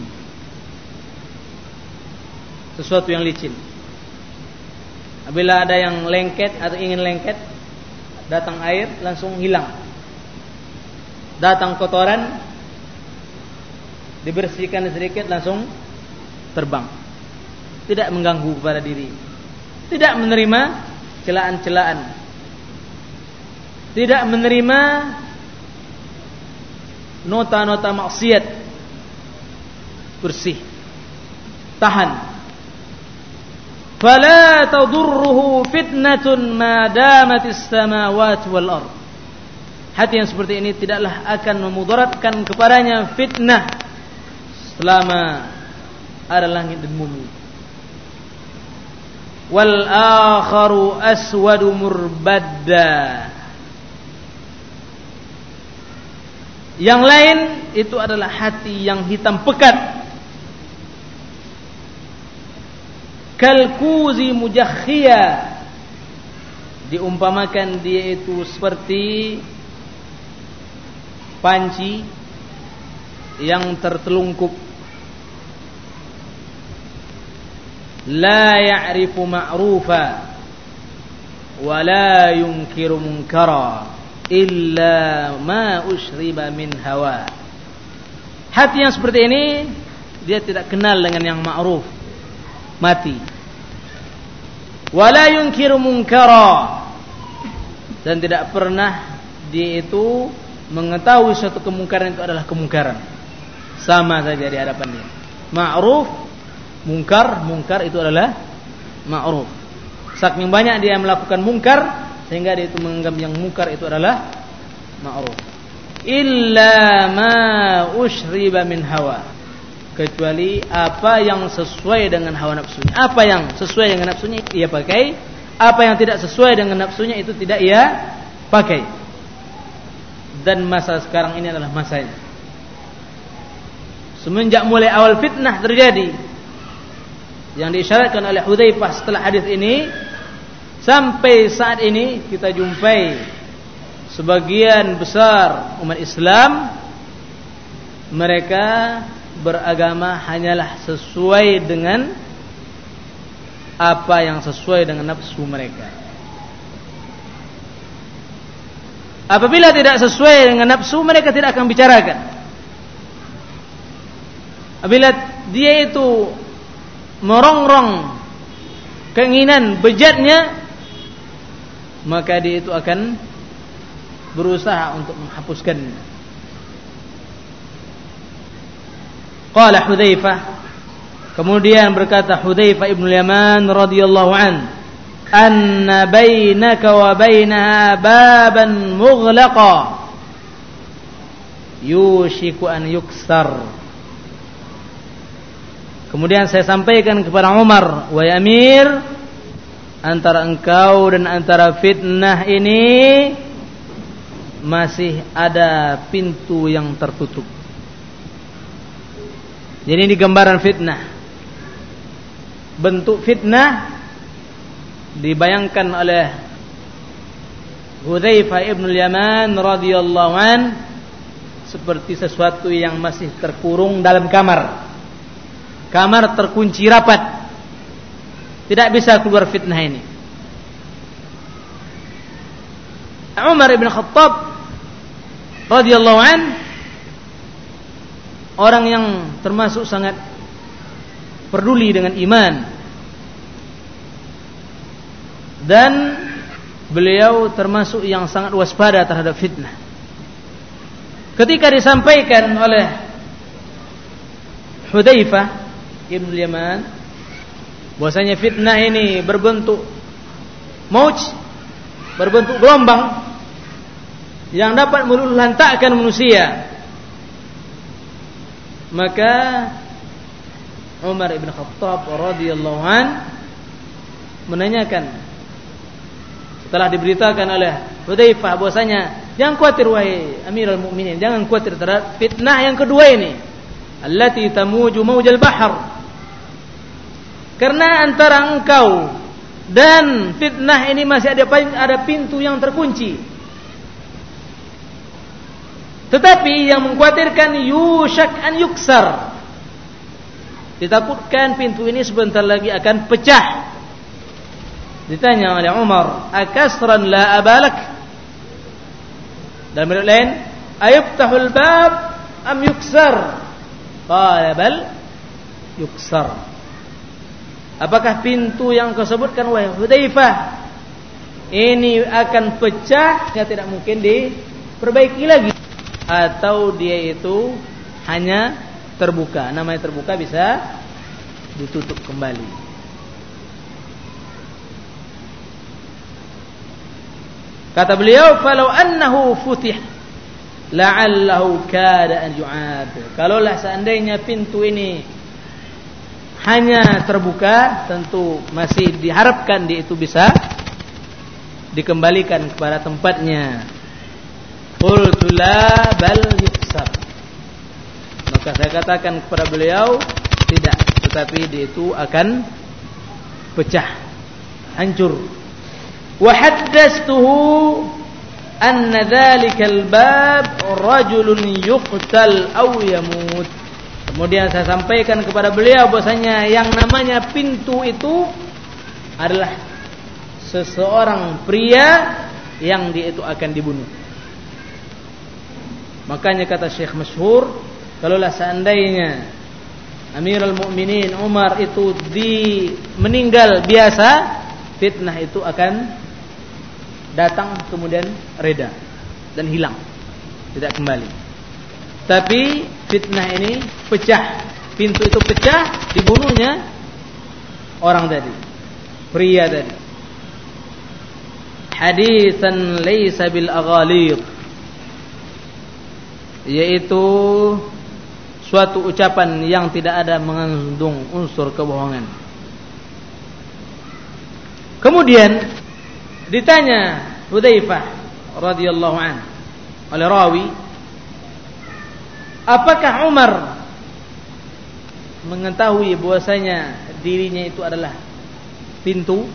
[SPEAKER 1] Sesuatu yang licin. Apabila ada yang lengket atau ingin lengket, datang air langsung hilang. Datang kotoran, dibersihkan sedikit langsung terbang. Tidak mengganggu kepada diri. Tidak menerima celaan-celaan. Tidak menerima nota-nota maksiat. Bersih. Tahan. Fala tadurruhu fitnatun ma damatis samawati wal ard. Hati yang seperti ini tidaklah akan memudaratkan kepadanya fitnah selama ada langit dan bumi. Wal akharu aswadu murbadda. Yang lain itu adalah hati yang hitam pekat. Kalkuzi mujakhia. Diumpamakan dia itu seperti panci yang tertelungkup. La ya'rifu ma'rufa wa la yunkiru munkara illa ma ushriba min hawa. Hati yang seperti ini dia tidak kenal dengan yang ma'ruf, mati. Wa la yunkiru munkara, dan tidak pernah dia itu mengetahui suatu kemungkaran itu adalah kemungkaran. Sama saja di hadapan dia. Ma'ruf, mungkar, mungkar itu adalah ma'ruf. Saking banyak dia melakukan mungkar sehingga dia itu menganggap yang mungkar itu adalah ma'ruf. Illa ma ushriba min hawa, kecuali apa yang sesuai dengan hawa nafsunya. Apa yang sesuai dengan nafsunya ia pakai, apa yang tidak sesuai dengan nafsunya itu tidak ia pakai. Dan masa sekarang ini adalah masanya. Semenjak mulai awal fitnah terjadi, yang diisyaratkan oleh Hudzaifah setelah hadis ini, sampai saat ini kita jumpai sebagian besar umat Islam mereka beragama hanyalah sesuai dengan apa yang sesuai dengan nafsu mereka. Apabila tidak sesuai dengan nafsu, mereka tidak akan bicarakan. Apabila dia itu merongrong keinginan bejatnya, maka dia itu akan berusaha untuk menghapuskannya. Qala Hudzaifah, kemudian berkata Hudzaifah ibn Yaman radhiyallahu an, anna bainaka wa bainaha baban mughlaqa yushiku an yuksar. Kemudian saya sampaikan kepada Umar, wahai Amir, antara engkau dan antara fitnah ini masih ada pintu yang tertutup. Jadi ini gambaran fitnah. Bentuk fitnah dibayangkan oleh Hudzaifah ibn Yaman radhiyallahu an seperti sesuatu yang masih terkurung dalam kamar. Kamar terkunci rapat, tidak bisa keluar fitnah ini. Umar ibn Khattab radhiyallahu an, orang yang termasuk sangat peduli dengan iman, dan beliau termasuk yang sangat waspada terhadap fitnah. Ketika disampaikan oleh Hudzaifah Ibn Yaman bahwasanya fitnah ini berbentuk mauj, berbentuk gelombang yang dapat meluluhlantakkan manusia, maka Umar ibn Khattab radhiyallahu an menanyakan, setelah diberitakan oleh Hudzaifah bahwasanya Jangan khawatir wahai Amirul Mukminin, jangan khawatir terhadap fitnah yang kedua ini. Allati tamuju maujal bahr. Karena antara engkau dan fitnah ini masih ada ada pintu yang terkunci. Tetapi yang mengkhawatirkan yushak an yuksar. Ditakutkan pintu ini sebentar lagi akan pecah. Ditanya oleh Umar, akasran la abalak? Dalam riwayat lain, ayuftahul bab am yuksar? Qala bal yuksar. Apakah pintu yang kau sebutkan wahai Hudzaifah ini akan pecah, ya tidak mungkin diperbaiki lagi, atau dia itu hanya terbuka? Namanya terbuka bisa ditutup kembali. Kata beliau, falau annahu futih la'allahu kada an yu'ad. Kalaulah seandainya pintu ini hanya terbuka, tentu masih diharapkan dia itu bisa dikembalikan kepada tempatnya. Qultu la bal yuksar. Maka saya katakan kepada beliau, tidak, tetapi dia itu akan pecah, hancur. Wa haddastuhu anna dzalikal bab rajulun yuqtal aw yamut. Kemudian saya sampaikan kepada beliau bahwasanya yang namanya pintu itu adalah seseorang pria yang dia itu akan dibunuh. Makanya kata Syekh masyhur, kalaulah seandainya Amirul Mukminin Umar itu di meninggal biasa, fitnah itu akan datang kemudian reda dan hilang, tidak kembali. Tapi fitnah ini pecah, pintu itu pecah, dibunuhnya orang tadi, pria tadi. Hadisan laysa bil aghalid, yaitu suatu ucapan yang tidak ada mengandung unsur kebohongan. Kemudian ditanya Hudzaifah radhiyallahu anhu oleh rawi, apakah Umar mengetahui bahwasanya dirinya itu adalah pintu?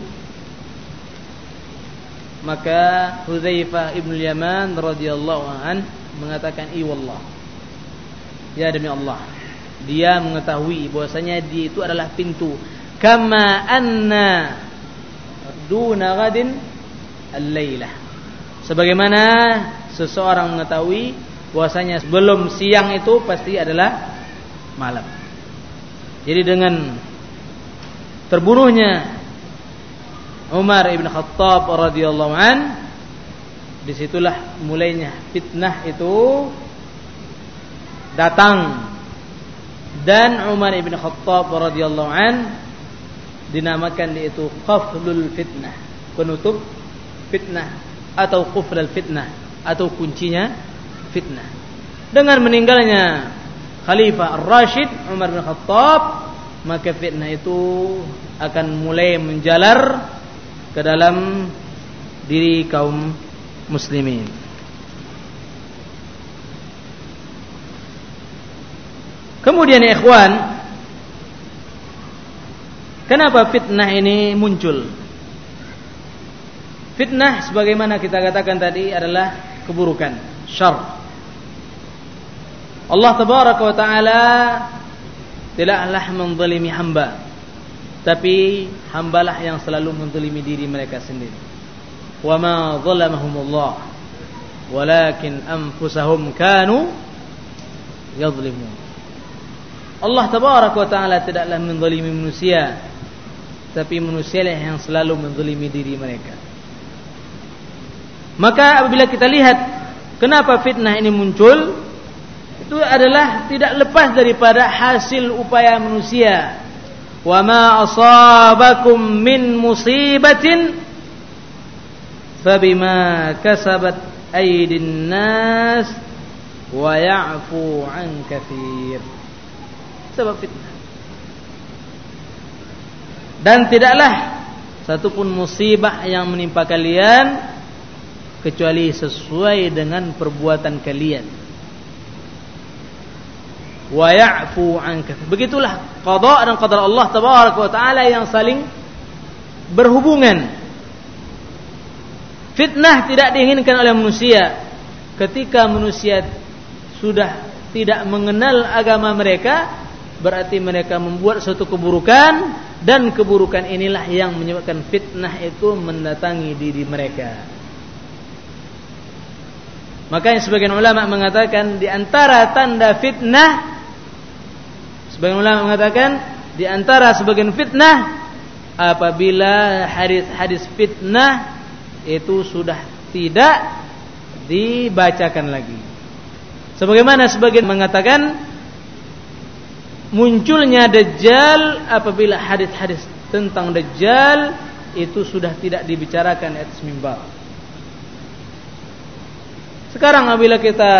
[SPEAKER 1] Maka Hudzaifah ibn Yaman radhiyallahu an mengatakan, "I wallah, ya demi Allah, dia mengetahui bahwasanya dia itu adalah pintu. Kama anna duna ghadin al-lailah." Sebagaimana seseorang mengetahui bahwasanya sebelum siang itu pasti adalah malam. Jadi dengan terbunuhnya Umar ibn Khattab radhiyallahu an, disitulah mulainya fitnah itu datang, dan Umar ibn Khattab radhiyallahu an dinamakan itu qaflul fitnah, penutup fitnah atau quflul fitnah atau kuncinya fitnah. Dengan meninggalnya Khalifah Ar-Rashid Umar bin Khattab, maka fitnah itu akan mulai menjalar ke dalam diri kaum muslimin. Kemudian ya ikhwan, kenapa fitnah ini muncul? Fitnah sebagaimana kita katakan tadi adalah keburukan, syarr. Allah tabaraka wa ta'ala tidaklah menzalimi hamba, tapi hambalah yang selalu menzalimi diri mereka sendiri. Wa ma zalamahumullah walakin anfusahum kanu yadhlimun. Allah tabaraka wa ta'ala tidaklah menzalimi manusia, tapi manusialah yang selalu menzalimi diri mereka. Maka apabila kita lihat kenapa fitnah ini muncul, itu adalah tidak lepas daripada hasil upaya manusia. Wa ma asabakum min musibatin fabima kasabat aydin nas wa ya'fu an katsir. Sebab fitnah. Dan tidaklah satupun musibah yang menimpa kalian kecuali sesuai dengan perbuatan kalian. Wa ya'fu an katsir. Begitulah qada dan qadar Allah tabaraka wa taala yang saling berhubungan. Fitnah tidak diinginkan oleh manusia. Ketika manusia sudah tidak mengenal agama mereka, berarti mereka membuat suatu keburukan, dan keburukan inilah yang menyebabkan fitnah itu mendatangi diri mereka. Makanya sebagian ulama mengatakan di antara tanda fitnah, sebagian ulama mengatakan di antara sebagian fitnah apabila hadis-hadis fitnah itu sudah tidak dibacakan lagi. Sebagaimana sebagian mengatakan munculnya Dajjal apabila hadis-hadis tentang Dajjal itu sudah tidak dibicarakan di atas mimbar. Sekarang apabila kita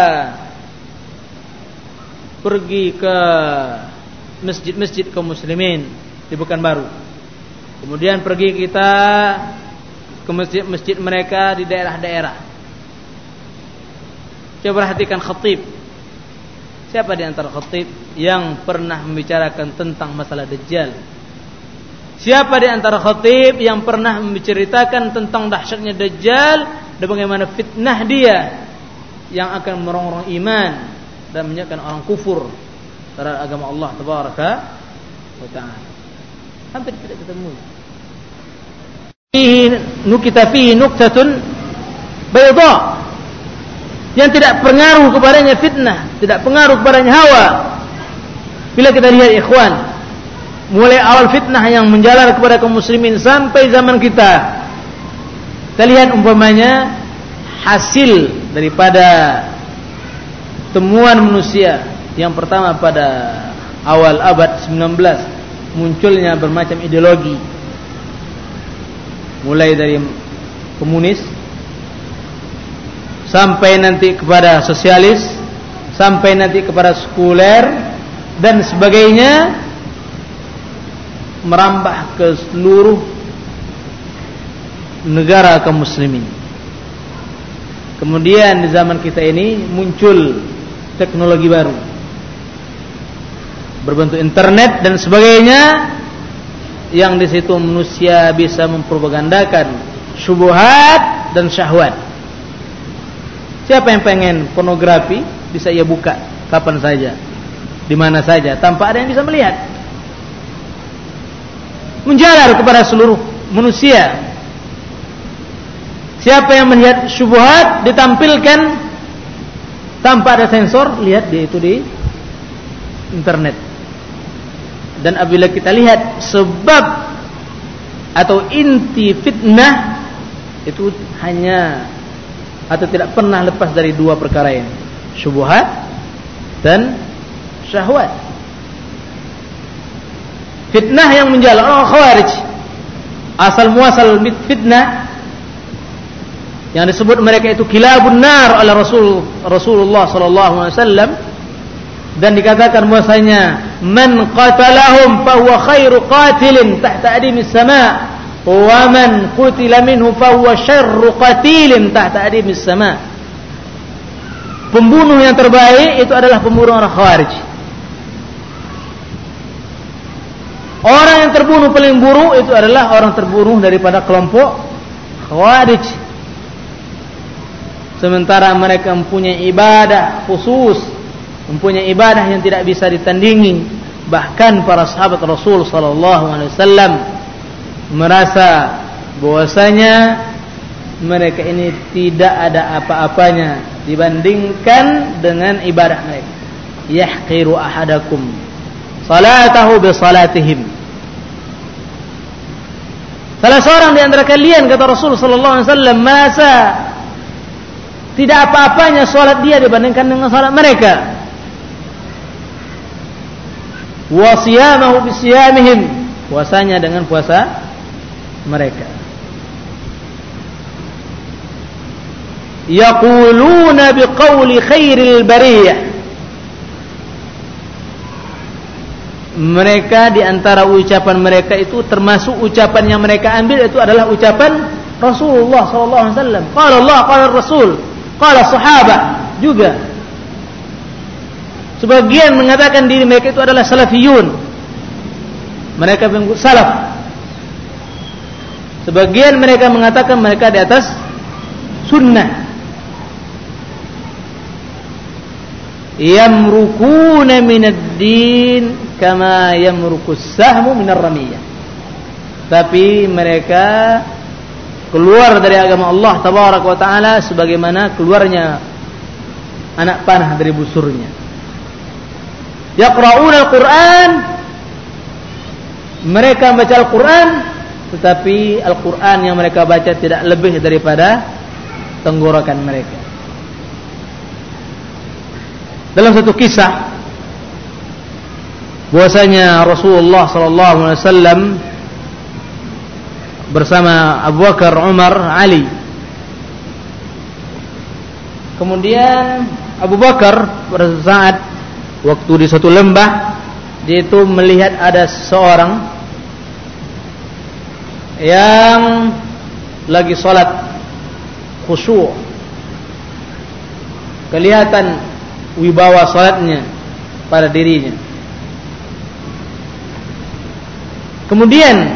[SPEAKER 1] pergi ke masjid-masjid kaum muslimin di Pekanbaru, kemudian pergi kita ke masjid-masjid mereka di daerah-daerah, coba perhatikan khatib. Siapa di antara khatib yang pernah membicarakan tentang masalah Dajjal? Siapa di antara khatib yang pernah menceritakan tentang dahsyatnya Dajjal dan bagaimana fitnah dia yang akan merongrong iman dan menyebabkan orang kufur terhadap agama Allah tabaraka wa taala? Hampir tidak ketemu. Nukita fihi nuktatun bayda, yang tidak pengaruh kepadanya fitnah, tidak pengaruh kepadanya hawa. Bila kita lihat ikhwan, mulai awal fitnah yang menjalar kepada kaum muslimin sampai zaman kita, kita lihat umpamanya hasil daripada temuan manusia yang pertama pada awal abad sembilan belas, munculnya bermacam ideologi, mulai dari komunis sampai nanti kepada sosialis, sampai nanti kepada sekuler dan sebagainya, merambah ke seluruh negara kaum muslimin. Kemudian di zaman kita ini muncul teknologi baru berbentuk internet dan sebagainya, yang di situ manusia bisa mempropagandakan syubhat dan syahwat. Siapa yang pengen pornografi bisa ia buka kapan saja, di mana saja, tanpa ada yang bisa melihat. Menjalar kepada seluruh manusia. Siapa yang melihat syubhat ditampilkan tanpa ada sensor, lihat dia itu di internet. Dan apabila kita lihat sebab atau inti fitnah itu hanya atau tidak pernah lepas dari dua perkara ini, syubhat dan syahwat. Fitnah yang menjalar orang Khawarij, asal muasal fitnah yang disebut mereka itu kilabun nar oleh Rasul Rasulullah sallallahu alaihi wasallam, dan dikatakan bahwasanya man qatalahum fa huwa khairu qatilin tahta adimis sama' wa man qutila minhu fa huwa syarru qatilin tahta adimis sama'. Pembunuh yang terbaik itu adalah pembunuh orang Khawarij. Orang yang terbunuh paling buruk itu adalah orang terbunuh daripada kelompok Khawarij. Sementara mereka mempunyai ibadah khusus, mempunyai ibadah yang tidak bisa ditandingi. Bahkan para sahabat Rasul sallallahu alaihi wasallam merasa bahwasanya mereka ini tidak ada apa-apanya dibandingkan dengan ibadah mereka. Yahqiru ahadakum salatahu bi salatihim. Salah seorang di antara kalian, kata Rasul sallallahu alaihi wasallam, masa tidak apa-apanya salat dia dibandingkan dengan salat mereka. Wa siyamahu bi siyamihim, puasanya dengan puasa mereka. Yaquluna biqauli khairil bariyah, mereka di antara ucapan mereka itu termasuk ucapan yang mereka ambil itu adalah ucapan Rasulullah sallallahu alaihi wasallam, qala Allah, qala Rasul, qala sahabat juga. Sebagian mengatakan diri mereka itu adalah salafiyun. Mereka mengikut salaf. Sebagian mereka mengatakan mereka di atas sunnah. Yamrukuna minad din kama yamrukus sahmu minar ramiyah. Tapi mereka keluar dari agama Allah tabaraka wa taala sebagaimana keluarnya anak panah dari busurnya. Yaqra'una al-Qur'an, mereka membaca Al-Qur'an, tetapi Al-Qur'an yang mereka baca tidak lebih daripada tenggorokan mereka. Dalam satu kisah bahwasanya Rasulullah sallallahu alaihi wasallam bersama Abu Bakar, Umar, Ali. Kemudian Abu Bakar pada saat waktu di suatu lembah, dia itu melihat ada seseorang yang lagi salat khusyuk. Kelihatan wibawa salatnya pada dirinya. Kemudian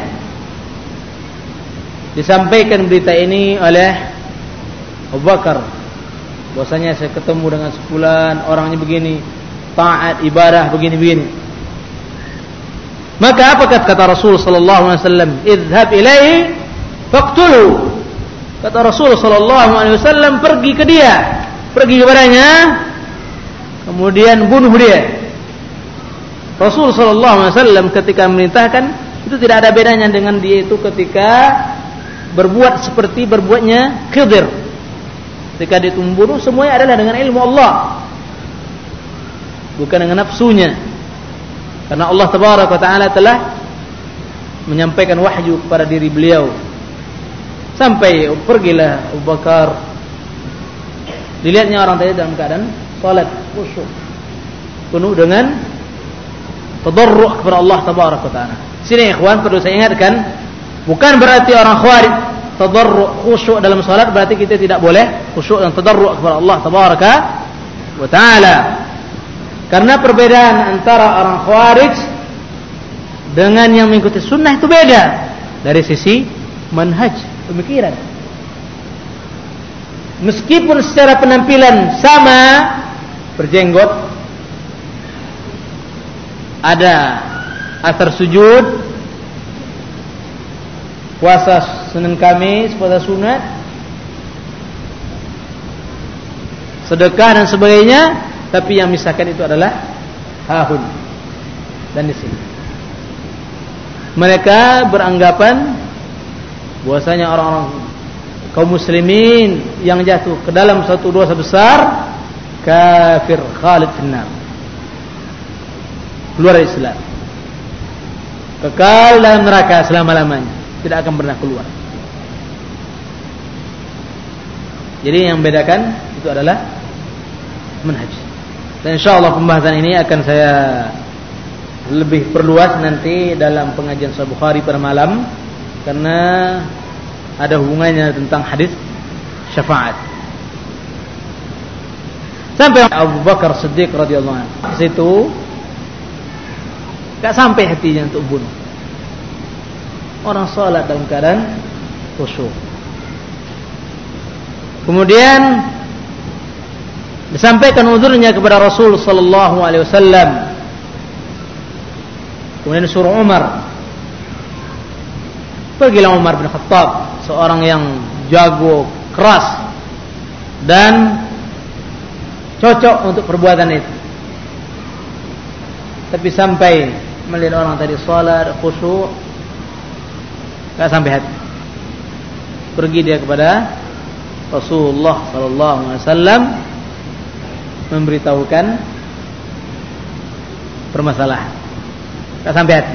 [SPEAKER 1] disampaikan berita ini oleh Abu Bakar, bahwasanya saya ketemu dengan sepulan, orangnya begini, taat, ibadah, begini-begini. Maka apa kata Rasul sallallahu alaihi wasallam? Idhhab ilaihi faqtulu. Kata Rasul sallallahu alaihi wasallam, pergi ke dia, pergi kepadanya, kemudian bunuh dia. Rasul sallallahu alaihi wasallam ketika memerintahkan itu tidak ada bedanya dengan dia itu ketika berbuat seperti berbuatnya Khidir. Ketika dia membunuh, semuanya adalah dengan ilmu Allah, bukan dengan nafsunya. Karena Allah tabaraka wa taala telah menyampaikan wahyu kepada diri beliau. Sampai pergilah Abu Bakar, dilihatnya orang tadi dalam keadaan salat khusyuk, penuh dengan tadarru' kepada Allah tabaraka wa taala. Sini ikhwan, perlu saya ingatkan, bukan berarti orang khawarij tadarru' khusyuk dalam salat berarti kita tidak boleh khusyuk dan tadarru' kepada Allah tabaraka wa taala. Karena perbedaan antara orang khawarij dengan yang mengikuti sunnah itu beda dari sisi manhaj, pemikiran. Meskipun secara penampilan sama, berjenggot, ada athar sujud, puasa Senin Kamis, puasa sunat, sedekah dan sebagainya, tapi yang misahkan itu adalah hahun dan di sini. Mereka beranggapan bahwasanya orang-orang kaum muslimin yang jatuh ke dalam satu dosa besar kafir khalid finnar, keluar dari Islam, kekal dalam neraka selama-lamanya, tidak akan pernah keluar. Jadi yang membedakan itu adalah manhaj. Dan insyaallah pembahasan ini akan saya lebih perluas nanti dalam pengajian Sahih Bukhari pada malam, karena ada hubungannya tentang hadis syafaat. Sampai Abu Bakar Siddiq radhiyallahu anhu di situ enggak sampai hatinya untuk bunuh. Orang salat dalam keadaan khusyuk. Kemudian disampaikan uzurnya kepada Rasul sallallahu alaihi wasallam. Kemudian suruh Umar. Pergilah Umar bin Khattab, seorang yang jago, keras dan cocok untuk perbuatan itu. Tapi sampai melihat orang tadi salat khusyuk, enggak sampai hati. Pergi dia kepada Rasulullah sallallahu alaihi wasallam memberitahukan permasalahan, enggak sampai hati.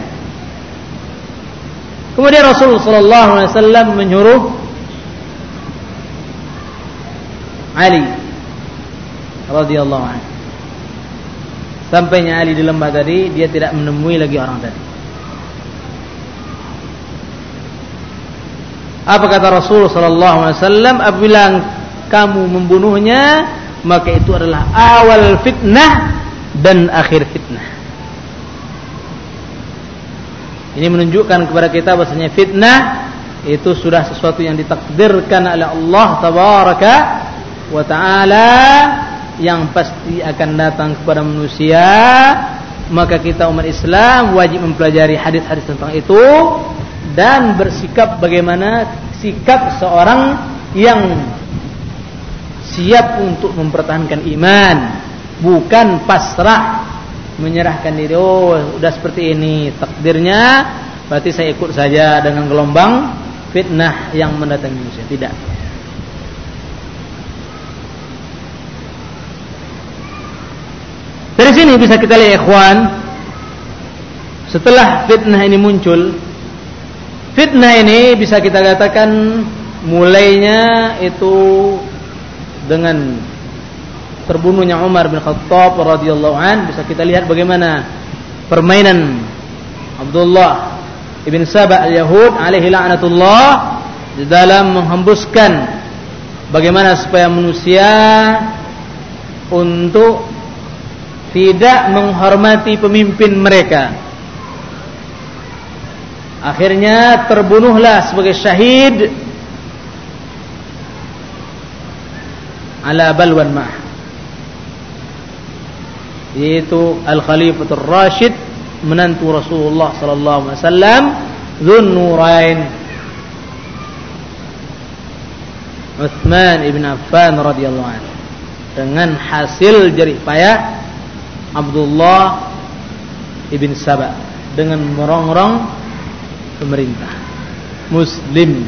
[SPEAKER 1] Kemudian Rasulullah sallallahu alaihi wasallam menyuruh Ali radhiyallahu anhu. Sampainya Ali di lembah tadi, dia tidak menemui lagi orang tadi. Apa kata Rasul sallallahu alaihi wasallam? Apabila kamu membunuhnya, maka itu adalah awal fitnah dan akhir fitnah. Ini menunjukkan kepada kita bahwasanya fitnah itu sudah sesuatu yang ditakdirkan oleh Allah tabaraka wa taala, yang pasti akan datang kepada manusia. Maka kita umat Islam wajib mempelajari hadis-hadis tentang itu dan bersikap bagaimana sikap seorang yang siap untuk mempertahankan iman, bukan pasrah menyerahkan diri. Oh, sudah seperti ini takdirnya, berarti saya ikut saja dengan gelombang fitnah yang mendatangi manusia. Tidak. Dari sini bisa kita lihat, ikhwan, setelah fitnah ini muncul, fitnah ini bisa kita katakan mulainya itu dengan terbunuhnya Umar bin Khattab radhiyallahu an. Bisa kita lihat bagaimana permainan Abdullah ibn Saba al-Yahud alaihi la'natullah di dalam menghembuskan bagaimana supaya manusia untuk tidak menghormati pemimpin mereka. Akhirnya terbunuhlah sebagai syahid ala balwan ma'ah, yaitu Al-Khalifatul Rashid, menantu Rasulullah sallallahu alaihi wasallam, Dzun Nurain, Utsman ibn Affan radhiyallahu anhu, dengan hasil jerih payah Abdullah ibn Saba dengan merongrong pemerintah Muslim.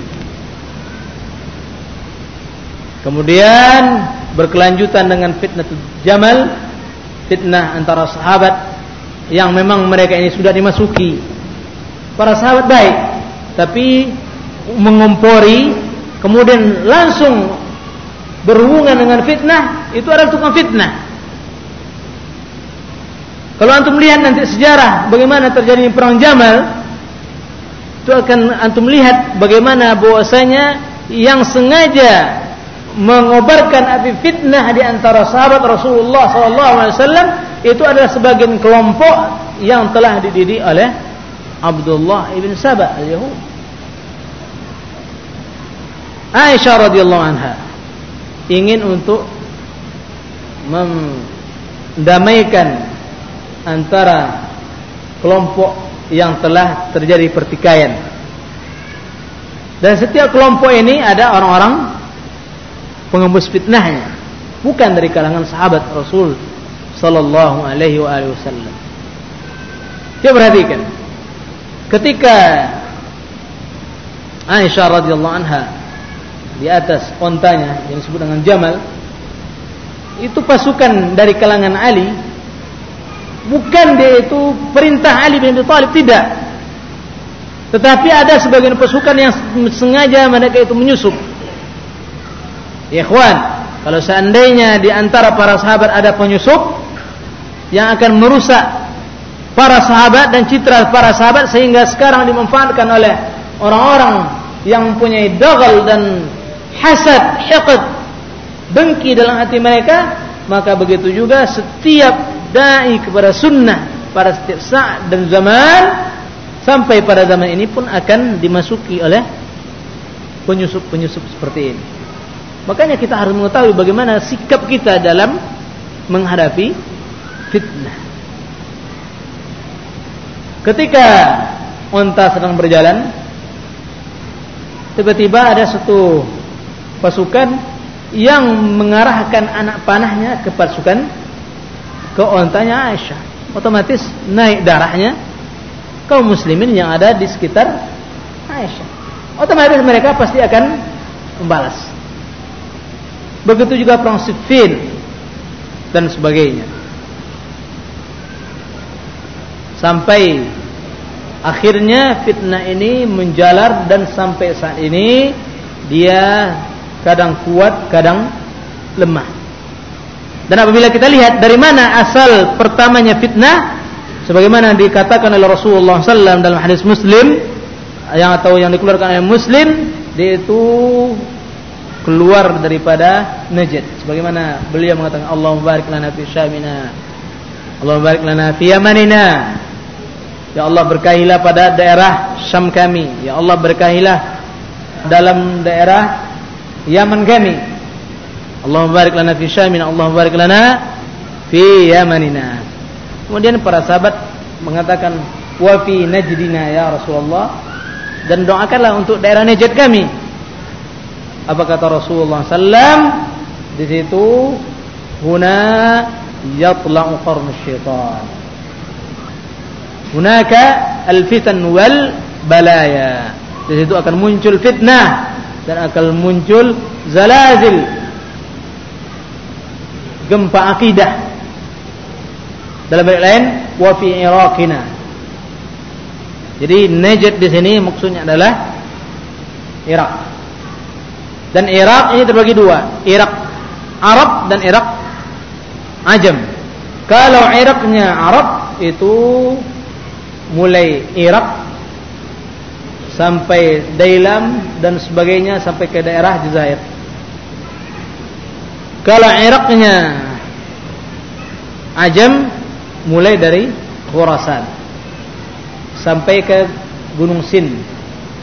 [SPEAKER 1] Kemudian berkelanjutan dengan fitnah Jamal, fitnah antara sahabat yang memang mereka ini sudah dimasuki, para sahabat baik, tapi mengompori, kemudian langsung berhubungan dengan fitnah, itu adalah tukang fitnah. Kalau antum lihat nanti sejarah bagaimana terjadi perang Jamal, itu akan antum lihat bagaimana bahwasanya yang sengaja mengobarkan api fitnah di antara sahabat Rasulullah sallallahu alaihi wasallam itu adalah sebagian kelompok yang telah dididik oleh Abdullah ibn Saba al-Yahud. Aisyah radhiyallahu anha ingin untuk mendamaikan antara kelompok yang telah terjadi pertikaian, dan setiap kelompok ini ada orang-orang pengembus fitnahnya, bukan dari kalangan sahabat Rasul sallallahu alaihi wasallam. Kita perhatikan ketika Aisyah radhiyallahu anha di atas ontanya yang disebut dengan Jamal, itu pasukan dari kalangan Ali. Bukan dia itu perintah Ali bin Abi Thalib, tidak. Tetapi ada sebagian pasukan yang sengaja mereka itu menyusup. Ya ikhwan, kalau seandainya di antara para sahabat ada penyusup yang akan merusak para sahabat dan citra para sahabat, sehingga sekarang dimanfaatkan oleh orang-orang yang mempunyai daghal dan hasad, hiqd, dengki dalam hati mereka, maka begitu juga setiap dai kepada sunnah pada setiap saat dan zaman sampai pada zaman ini pun akan dimasuki oleh penyusup-penyusup seperti ini. Makanya kita harus mengetahui bagaimana sikap kita dalam menghadapi fitnah. Ketika unta sedang berjalan, tiba-tiba ada satu pasukan yang mengarahkan anak panahnya ke pasukan ke ontanya Aisyah. Otomatis naik darahnya kaum muslimin yang ada di sekitar Aisyah. Otomatis mereka pasti akan membalas. Begitu juga perang Siffin dan sebagainya. Sampai akhirnya fitnah ini menjalar, dan sampai saat ini dia kadang kuat, kadang lemah. Dan apabila kita lihat dari mana asal pertamanya fitnah, sebagaimana dikatakan oleh Rasulullah sallallahu alaihi wasallam dalam hadis Muslim yang atau yang dikeluarkan oleh Muslim, dia itu keluar daripada Najd, sebagaimana beliau mengatakan Allahumma barik lana fi Syamina, Allahumma barik lana fi Yamanina. Ya Allah, berkahilah pada daerah Syam kami. Ya Allah, berkahilah dalam daerah Yaman kami. Allahumma barik lana fi Syamina, Allahumma barik lana fi Yamanina. Kemudian para sahabat mengatakan wa fi Najdina ya Rasulullah, dan doakanlah untuk daerah Najd kami. Apa kata Rasulullah sallallahu alaihi wasallam di situ? Huna yatla'u qarnu syaitan. Hunaka al-fitan wal balaya. Di situ akan muncul fitnah dan akan muncul zalazil, gempa akidah. Dalam ayat lain wa fi Iraqina. Jadi Najd di sini maksudnya adalah Irak. Dan Irak ini terbagi dua, Irak Arab dan Irak Ajam. Kalau Iraknya Arab itu mulai Irak sampai Dailam dan sebagainya sampai ke daerah Jazair. Kalau Iraknya Ajam mulai dari Khurasan sampai ke Gunung Sind.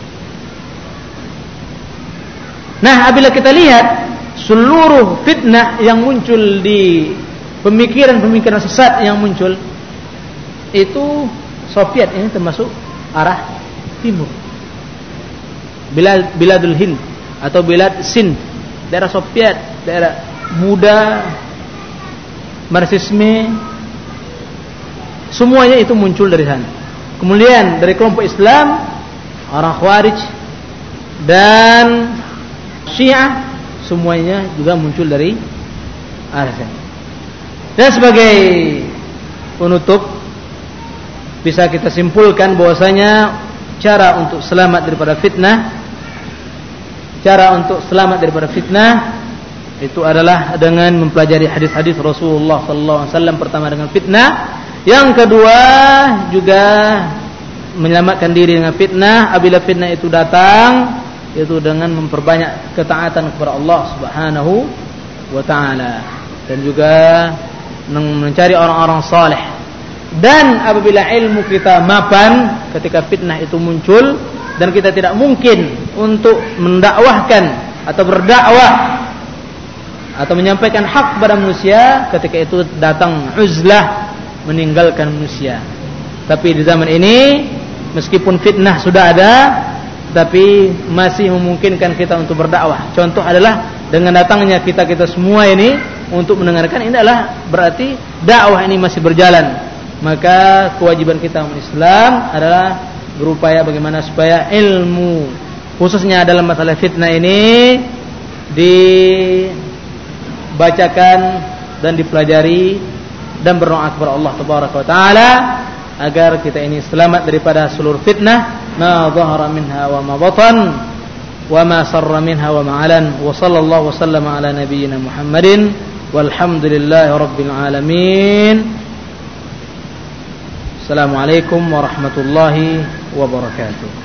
[SPEAKER 1] Nah, apabila kita lihat seluruh fitnah yang muncul di pemikiran-pemikiran sesat yang muncul itu Soviet, ini termasuk arah timur. Bilad, Biladul Hind atau Bilad Sind, daerah Soviet, daerah Buddha, Marxisme, semuanya itu muncul dari sana. Kemudian dari kelompok Islam, orang Khawarij dan Syiah, semuanya juga muncul dari arah sana. Dan sebagai penutup, bisa kita simpulkan bahwasanya cara untuk selamat daripada fitnah, cara untuk selamat daripada fitnah itu adalah dengan mempelajari hadis-hadis Rasulullah sallallahu alaihi wasallam. Pertama dengan fitnah, yang kedua juga menyelamatkan diri dengan fitnah. Apabila fitnah itu datang, itu dengan memperbanyak ketaatan kepada Allah Subhanahu wa taala, dan juga mencari orang-orang saleh. Dan apabila ilmu kita mapan ketika fitnah itu muncul dan kita tidak mungkin untuk mendakwahkan atau berdakwah atau menyampaikan hak kepada manusia, ketika itu datang uzlah, meninggalkan manusia. Tapi di zaman ini meskipun fitnah sudah ada, tapi masih memungkinkan kita untuk berdakwah. Contoh adalah dengan datangnya kita-kita semua ini untuk mendengarkan, ini adalah berarti dakwah ini masih berjalan. Maka kewajiban kita umat Islam adalah berupaya bagaimana supaya ilmu khususnya dalam masalah fitnah ini dibacakan dan dipelajari dan berdoa kepada Allah Tabaraka wa taala agar kita ini selamat daripada seluruh fitnah, ma dhahara minha wa ma batan wa ma sarra minha wa ma alan. Wa sallallahu wasallama ala nabiyyina Muhammadin walhamdulillahi rabbil alamin. Assalamualaikum warahmatullahi wabarakatuh.